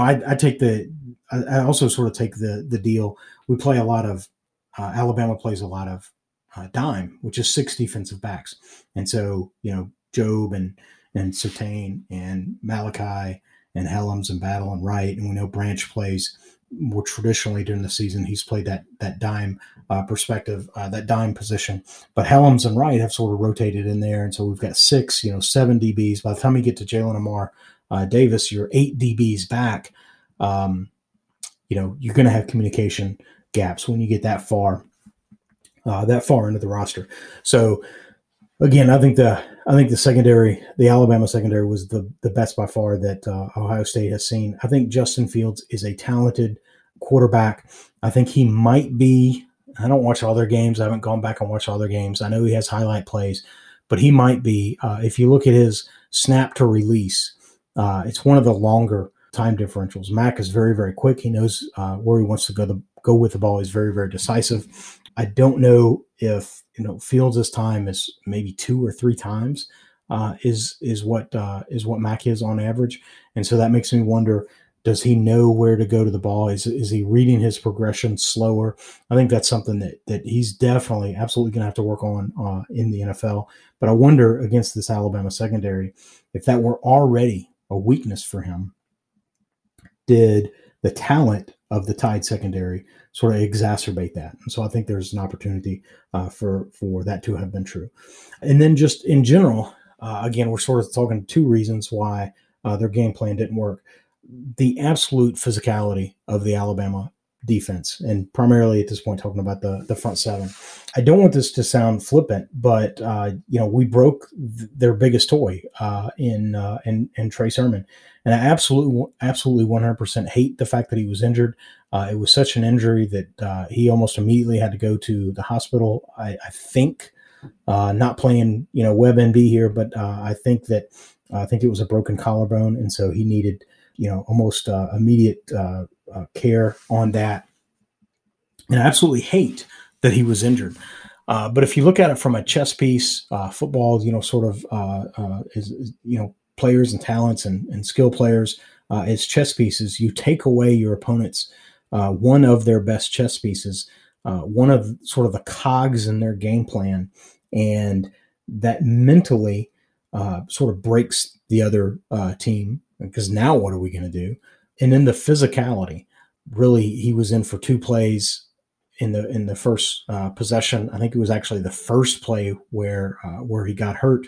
I also sort of take the deal. We play a lot of, Alabama plays a lot of dime, which is 6 defensive backs. And so, Jobe and Surtain and Malachi and Helms and Battle and Wright, and we know Branch plays more traditionally during the season. He's played that dime perspective, that dime position. But Helms and Wright have sort of rotated in there, and so we've got 6, 7 DBs. By the time you get to Jalen Amar Davis, you're 8 DBs back. You're going to have communication gaps when you get that far into the roster. So again, I think the secondary, the Alabama secondary, was the best by far that Ohio State has seen. I think Justin Fields is a talented quarterback. I think he might be. I don't watch all their games. I haven't gone back and watched all their games. I know he has highlight plays, but he might be. If you look at his snap to release, it's one of the longer time differentials. Mac is very, very quick. He knows where he wants to go with the ball. He's very, very decisive. I don't know if Fields' time is maybe 2 or 3 times is what Mac is on average, and so that makes me wonder: does he know where to go to the ball? Is he reading his progression slower? I think that's something that he's definitely, absolutely going to have to work on in the NFL. But I wonder, against this Alabama secondary, if that were already a weakness for him, did the talent of the Tide secondary sort of exacerbate that? And so I think there's an opportunity for that to have been true. And then just in general, again, we're sort of talking 2 reasons why their game plan didn't work. The absolute physicality of the Alabama defense, and primarily at this point talking about the front 7. I don't want this to sound flippant, but we broke their biggest toy in Trey Sermon, and I absolutely 100% hate the fact that he was injured. It was such an injury that he almost immediately had to go to the hospital. I think not playing WebMD here, but I think it was a broken collarbone, and so he needed almost immediate care on that. And I absolutely hate that he was injured. But if you look at it from a chess piece, football, players and talents and skill players, as chess pieces, you take away your opponent's one of their best chess pieces, one of sort of the cogs in their game plan, and that mentally sort of breaks the other team. Because now what are we going to do? And then the physicality, really, he was in for 2 plays in the first possession. I think it was actually the first play where he got hurt.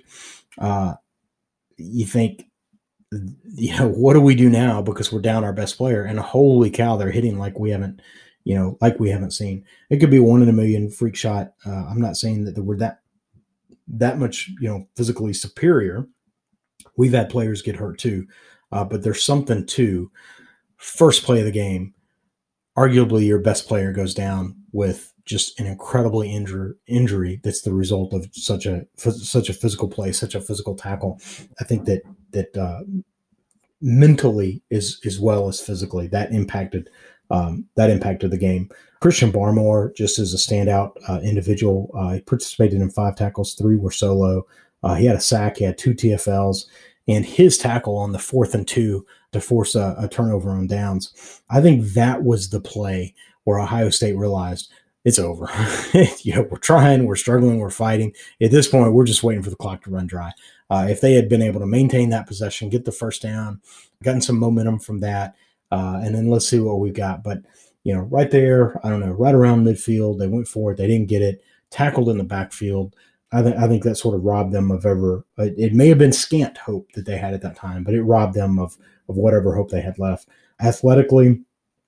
You think, what do we do now? Because we're down our best player, and holy cow, they're hitting like we haven't seen. It could be a 1 in a million freak shot. I'm not saying that we're that much, physically superior. We've had players get hurt too. But there's something to first play of the game. Arguably, your best player goes down with just an incredibly injury that's the result of such a physical play, such a physical tackle. I think that mentally as well as physically that impacted the game. Christian Barmore, just as a standout individual, he participated in 5 tackles, 3 were solo. He had a sack, he had 2 TFLs. And his tackle on the 4th and 2 to force a turnover on downs, I think that was the play where Ohio State realized it's over. We're trying, we're struggling, we're fighting. At this point, we're just waiting for the clock to run dry. If they had been able to maintain that possession, get the first down, gotten some momentum from that, and then let's see what we've got. But, right there, I don't know, right around midfield, they went for it. They didn't get it. Tackled in the backfield. I think that sort of robbed them of ever. It may have been scant hope that they had at that time, but it robbed them of whatever hope they had left. Athletically,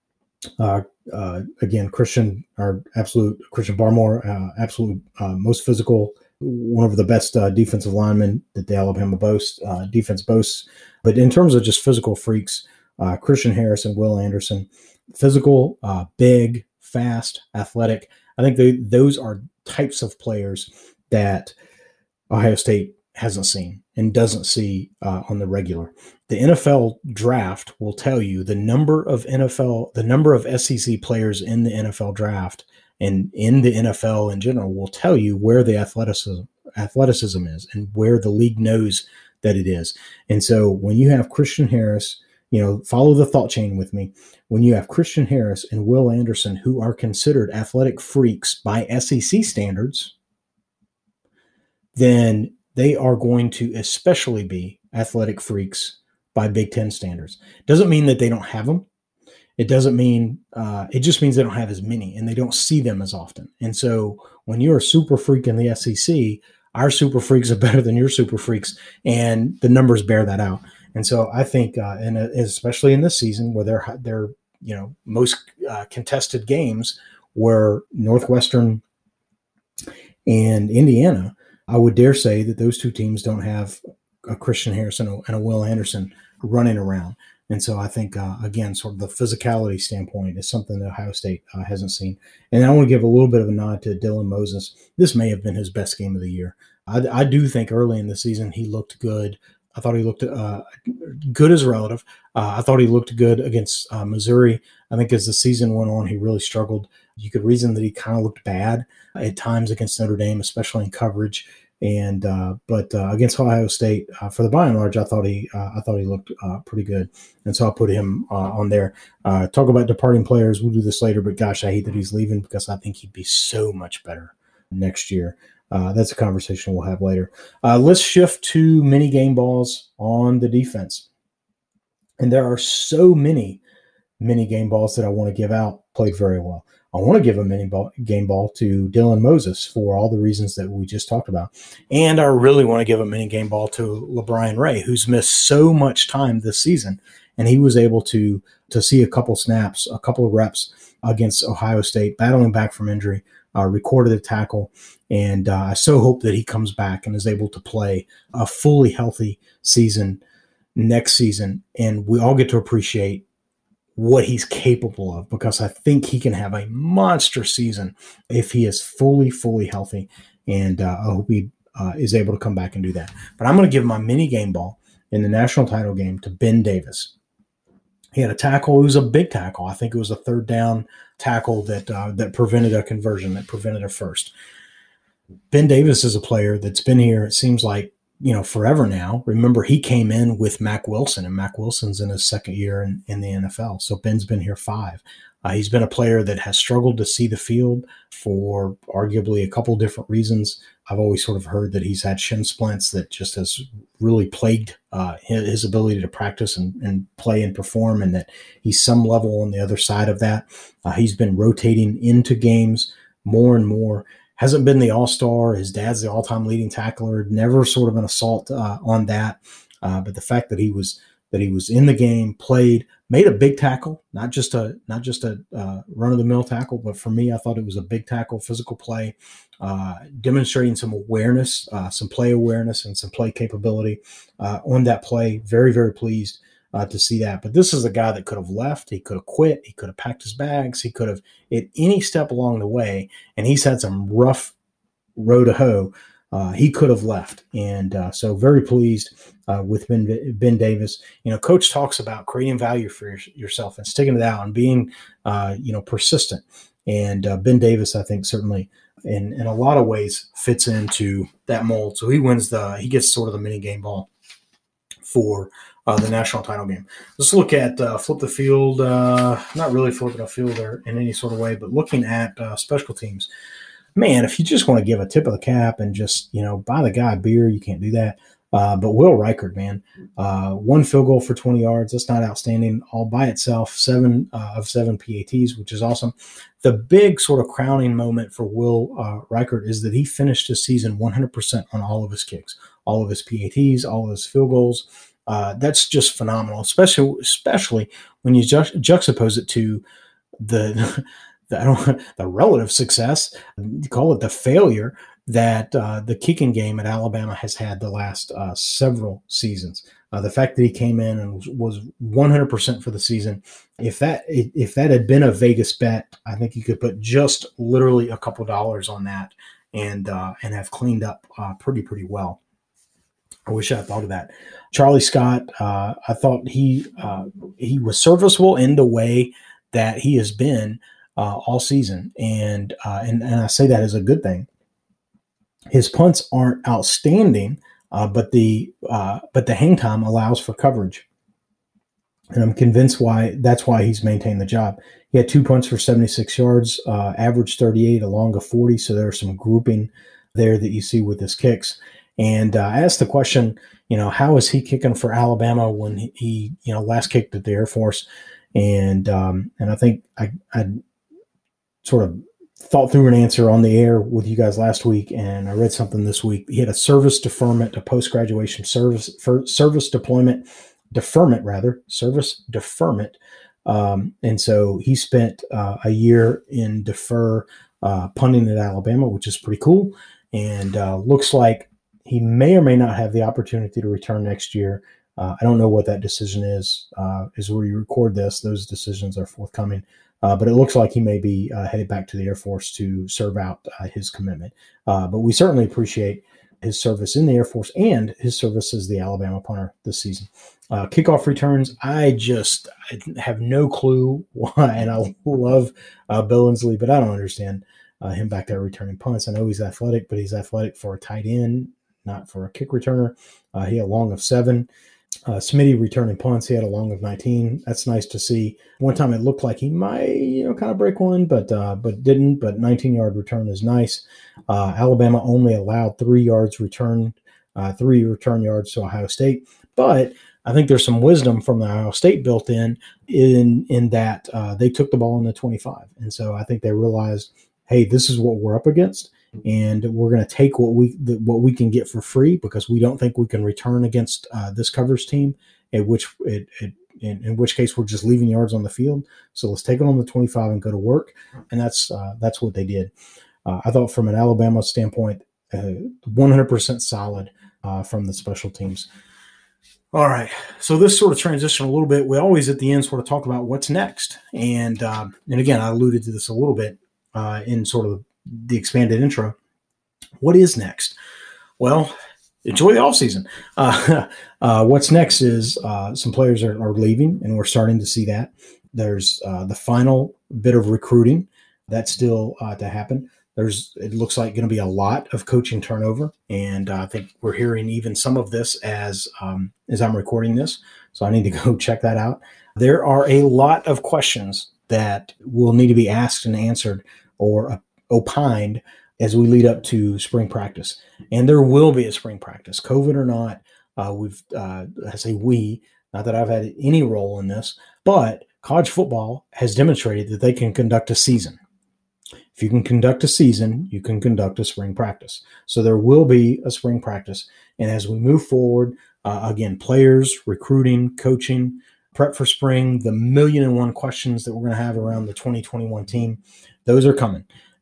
again, Christian Barmore, absolute most physical, one of the best defensive linemen that the Alabama defense boasts. But in terms of just physical freaks, Christian Harris and Will Anderson, physical, big, fast, athletic. I think those are types of players that Ohio State hasn't seen and doesn't see on the regular. The NFL draft will tell you the number of SEC players in the NFL draft and in the NFL in general will tell you where the athleticism is and where the league knows that it is. And so when you have Christian Harris, follow the thought chain with me. When you have Christian Harris and Will Anderson, who are considered athletic freaks by SEC standards, then they are going to especially be athletic freaks by Big Ten standards. Doesn't mean that they don't have them. It doesn't mean, it just means they don't have as many and they don't see them as often. And so when you're a super freak in the SEC, our super freaks are better than your super freaks, and the numbers bear that out. And so I think, and especially in this season where they're most contested games were Northwestern and Indiana, I would dare say that those 2 teams don't have a Christian Harrison and a Will Anderson running around. And so I think, again, sort of the physicality standpoint is something that Ohio State hasn't seen. And I want to give a little bit of a nod to Dylan Moses. This may have been his best game of the year. I do think early in the season he looked good. I thought he looked good as relative. I thought he looked good against Missouri. I think as the season went on, he really struggled. You could reason that he kind of looked bad at times against Notre Dame, especially in coverage. And but against Ohio State, for the by and large, I thought he looked pretty good, and so I put him on there. Talk about departing players. We'll do this later, but gosh, I hate that he's leaving because I think he'd be so much better next year. That's a conversation we'll have later. Let's shift to mini game balls on the defense, and there are so many mini game balls that I want to give out. Played very well. I want to give a game ball to Dylan Moses for all the reasons that we just talked about. And I really want to give a mini game ball to LaBryan Ray, who's missed so much time this season. And he was able to see a couple snaps, a couple of reps against Ohio State, battling back from injury, recorded a tackle. And I so hope that he comes back and is able to play a fully healthy season next season. And we all get to appreciate what he's capable of, because I think he can have a monster season if he is fully healthy. And I hope he is able to come back and do that. But I'm going to give my mini game ball in the national title game to Ben Davis. He had a tackle. It was a big tackle. I think it was a third down tackle that prevented a conversion, that prevented a first. Ben Davis is a player that's been here, it seems like, forever now. Remember, he came in with Mack Wilson, and Mack Wilson's in his second year in the NFL. So Ben's been here 5. He's been a player that has struggled to see the field for arguably a couple different reasons. I've always sort of heard that he's had shin splints that just has really plagued his ability to practice and play and perform, and that he's some level on the other side of that. He's been rotating into games more and more. Hasn't been the all-star. His dad's the all-time leading tackler. Never sort of an assault on that. But the fact that he was in the game, played, made a big tackle, not just a run-of-the-mill tackle, but for me, I thought it was a big tackle, physical play, demonstrating some awareness, some play awareness, and some play capability on that play. Very, very pleased to see that. But this is a guy that could have left. He could have quit. He could have packed his bags. He could have at any step along the way, and he's had some rough road to hoe. He could have left. And so very pleased with Ben Davis. Coach talks about creating value for yourself and sticking it out and being, persistent. And Ben Davis, I think, certainly in a lot of ways fits into that mold. So he gets sort of the mini game ball for the national title game. Let's look at flip the field, not really flipping a field there in any sort of way, but looking at special teams. Man, if you just want to give a tip of the cap and just, buy the guy a beer, you can't do that. But Will Reichard, man, 1 field goal for 20 yards. That's not outstanding all by itself. 7 of 7 PATs, which is awesome. The big sort of crowning moment for Will Reichard is that he finished his season 100% on all of his kicks, all of his PATs, all of his field goals. That's just phenomenal, especially when you juxtapose it to the relative success, call it the failure, that the kicking game at Alabama has had the last several seasons. The fact that he came in and was 100% for the season, if that had been a Vegas bet, I think you could put just literally a couple dollars on that and have cleaned up pretty well. I wish I thought of that. Charlie Scott, I thought he was serviceable in the way that he has been all season, and I say that as a good thing. His punts aren't outstanding, but the hang time allows for coverage, and I'm convinced that's why he's maintained the job. He had 2 punts for 76 yards, average 38, a long of 40. So there's some grouping there that you see with his kicks. And I asked the question, how is he kicking for Alabama when he last kicked at the Air Force? And I think I sort of thought through an answer on the air with you guys last week, and I read something this week. He had a service deferment, a post-graduation service deferment. And so he spent a year in defer punting at Alabama, which is pretty cool. And looks like he may or may not have the opportunity to return next year. I don't know what that decision is where you record this. Those decisions are forthcoming. But it looks like he may be headed back to the Air Force to serve out his commitment. But we certainly appreciate his service in the Air Force and his service as the Alabama punter this season. Kickoff returns, I have no clue why, and I love Billingsley, but I don't understand him back there returning punts. I know he's athletic, but he's athletic for a tight end, not for a kick returner. He had a long of 7. Smitty returning punts, he had a long of 19. That's nice to see. One time it looked like he might, kind of break one, but didn't. But 19-yard return is nice. Alabama only allowed 3 yards return, 3 return yards to Ohio State. But I think there's some wisdom from the Ohio State built in that they took the ball in the 25, and so I think they realized, hey, this is what we're up against. And we're going to take what we can get for free because we don't think we can return against this coverage team. In which case we're just leaving yards on the field. So let's take it on the 25 and go to work. And that's what they did. I thought from an Alabama standpoint, 100% solid from the special teams. All right, so this sort of transition a little bit. We always at the end sort of talk about what's next, and again I alluded to this a little bit in sort of the expanded intro. What is next? Well, enjoy the offseason. What's next is some players are leaving, and we're starting to see that. There's the final bit of recruiting that's still to happen. It looks like going to be a lot of coaching turnover, and I think we're hearing even some of this as I'm recording this, so I need to go check that out. There are a lot of questions that will need to be asked and answered or opined as we lead up to spring practice. And there will be a spring practice, COVID or not. I say we, not that I've had any role in this, but college football has demonstrated that they can conduct a season. If you can conduct a season, you can conduct a spring practice. So there will be a spring practice. And as we move forward, again, players, recruiting, coaching, prep for spring, the 1,000,001 questions that we're going to have around the 2021 team, those are coming.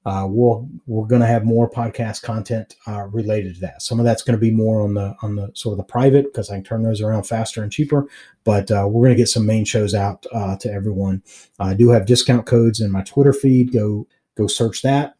We're going to have more podcast content related to that. Some of that's going to be more on the sort of the private because I can turn those around faster and cheaper. But we're going to get some main shows out to everyone. I do have discount codes in my Twitter feed. Go search that,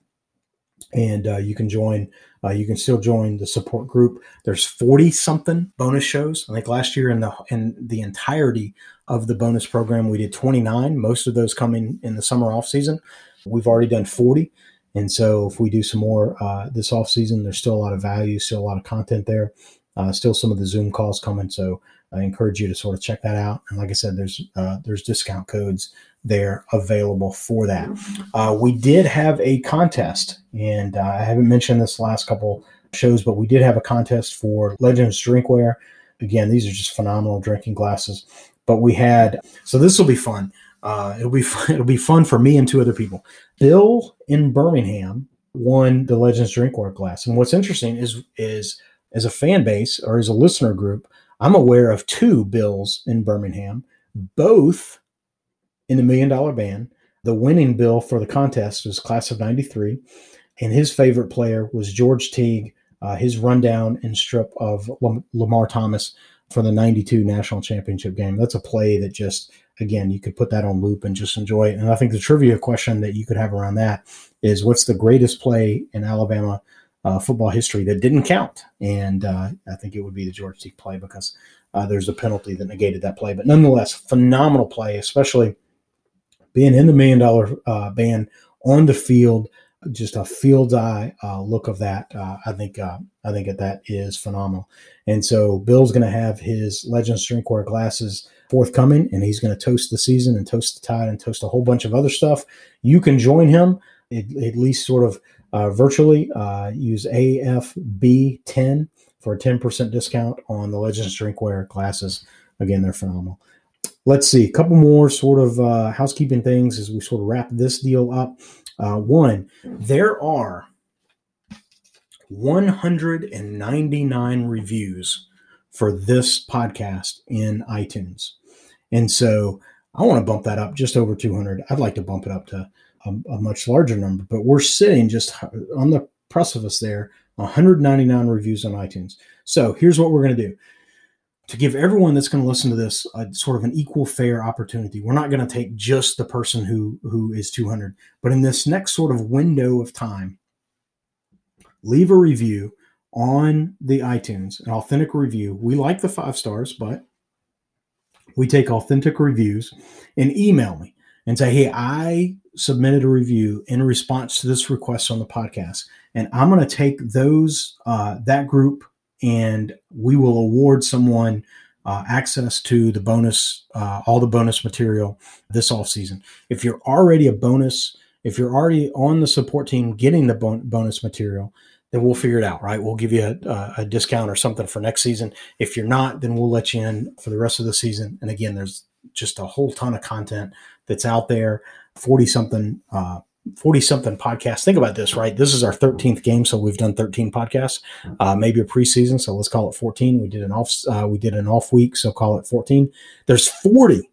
and you can join. You can still join the support group. There's 40-something bonus shows. I think last year in the entirety of the bonus program, we did 29. Most of those coming in the summer off season. We've already done 40. And so if we do some more this off season, there's still a lot of value, still a lot of content there, still some of the Zoom calls coming. So I encourage you to sort of check that out. And like I said, there's discount codes there available for that. We did have a contest, and I haven't mentioned this last couple shows, but we did have a contest for Legends Drinkware. Again, these are just phenomenal drinking glasses. But so this will be fun. It'll be fun for me and 2 other people. Bill in Birmingham won the Legends Drinkware glass. And what's interesting is as a fan base or as a listener group, I'm aware of 2 Bills in Birmingham, both in the $1 Million Band. The winning Bill for the contest was class of 93, and his favorite player was George Teague, his rundown and strip of Lamar Thomas for the 92 national championship game. That's a play that just, again, you could put that on loop and just enjoy it. And I think the trivia question that you could have around that is, what's the greatest play in Alabama football history that didn't count? And I think it would be the George Teague play because there's a penalty that negated that play. But nonetheless, phenomenal play, especially being in the $1 Million Band on the field, just a field's eye look of that. I think that is phenomenal. And so Bill's going to have his Legends Drinkware glasses forthcoming, and he's going to toast the season and toast the tide and toast a whole bunch of other stuff. You can join him at least sort of virtually. Use AFB10 for a 10% discount on the Legends Drinkware glasses. Again, they're phenomenal. Let's see, a couple more sort of housekeeping things as we sort of wrap this deal up. One, there are 199 reviews for this podcast in iTunes. And so I want to bump that up just over 200. I'd like to bump it up to a much larger number, but we're sitting just on the precipice there, 199 reviews on iTunes. So here's what we're going to do. To give everyone that's going to listen to this sort of an equal fair opportunity, we're not going to take just the person who is 200. But in this next sort of window of time, leave a review on the iTunes, an authentic review. We like the 5 stars, but we take authentic reviews, and email me and say, hey, I submitted a review in response to this request on the podcast, and I'm going to take those that group, and we will award someone access to the bonus, all the bonus material this offseason. If you're already if you're already on the support team getting the bonus material, then we'll figure it out, right? We'll give you a discount or something for next season. If you're not, then we'll let you in for the rest of the season. And again, there's just a whole ton of content that's out there, 40-something podcasts. Think about this, right? This is our 13th game, so we've done 13 podcasts, maybe a preseason, so let's call it 14. We did an off week, so call it 14. There's 40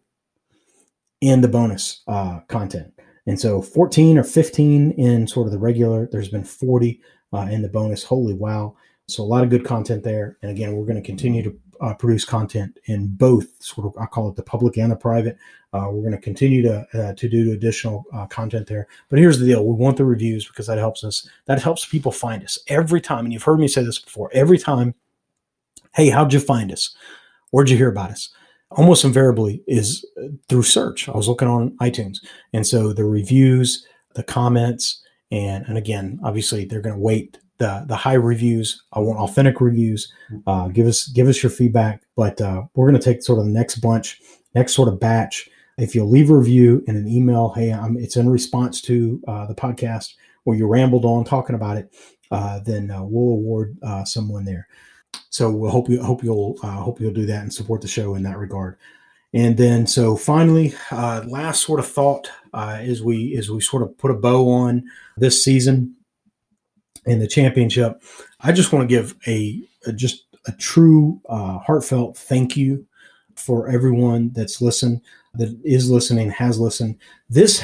in the bonus content. And so 14 or 15 in sort of the regular, there's been 40 in the bonus. Holy wow. So a lot of good content there. And again, we're going to continue to produce content in both sort of, I call it the public and the private. We're going to continue to do additional content there. But here's the deal. We want the reviews because that helps us. That helps people find us every time. And you've heard me say this before. Every time, hey, how'd you find us? Where'd you hear about us? Almost invariably is through search. I was looking on iTunes. And so the reviews, the comments, and again, obviously they're going to weight the high reviews. I want authentic reviews. Give us your feedback. But we're going to take sort of the next sort of batch. If you'll leave a review in an email, hey, it's in response to the podcast, or you rambled on talking about it, then we'll award someone there. So we'll hope you'll do that and support the show in that regard. And then, so finally, last sort of thought as we sort of put a bow on this season in the championship, I just want to give a true heartfelt thank you for everyone that's listened, that is listening, has listened. This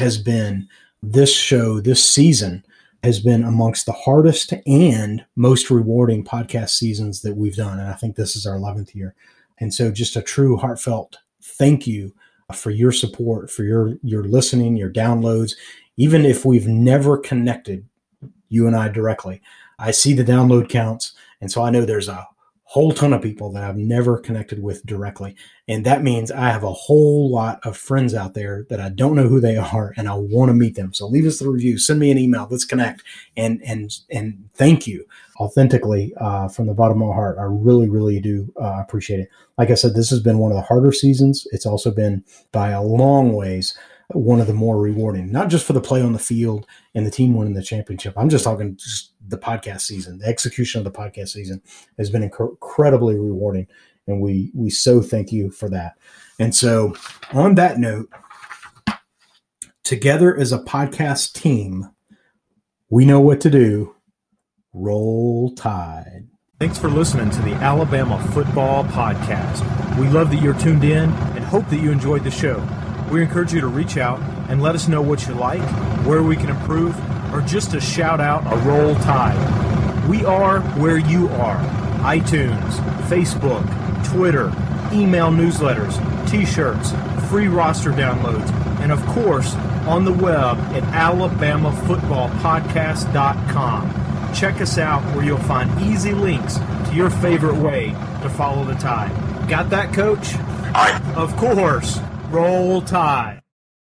show, this season has been amongst the hardest and most rewarding podcast seasons that we've done. And I think this is our 11th year. And so just a true heartfelt thank you for your support, for your listening, your downloads. Even if we've never connected, you and I directly, I see the download counts. And so I know there's a whole ton of people that I've never connected with directly. And that means I have a whole lot of friends out there that I don't know who they are, and I want to meet them. So leave us the review, send me an email, let's connect, and thank you authentically from the bottom of my heart. I really, really do appreciate it. Like I said, this has been one of the harder seasons. It's also been by a long ways one of the more rewarding, not just for the play on the field and the team winning the championship. I'm just talking just the podcast season. The execution of the podcast season has been incredibly rewarding, and we so thank you for that. And so on that note, together as a podcast team, we know what to do. Roll Tide. Thanks for listening to the Alabama Football Podcast. We love that you're tuned in and hope that you enjoyed the show. We encourage you to reach out and let us know what you like, where we can improve, or just to shout out a Roll Tide. We are where you are. iTunes, Facebook, Twitter, email newsletters, t-shirts, free roster downloads, and of course, on the web at alabamafootballpodcast.com. Check us out where you'll find easy links to your favorite way to follow the Tide. Got that, Coach? Of course. Roll Tide.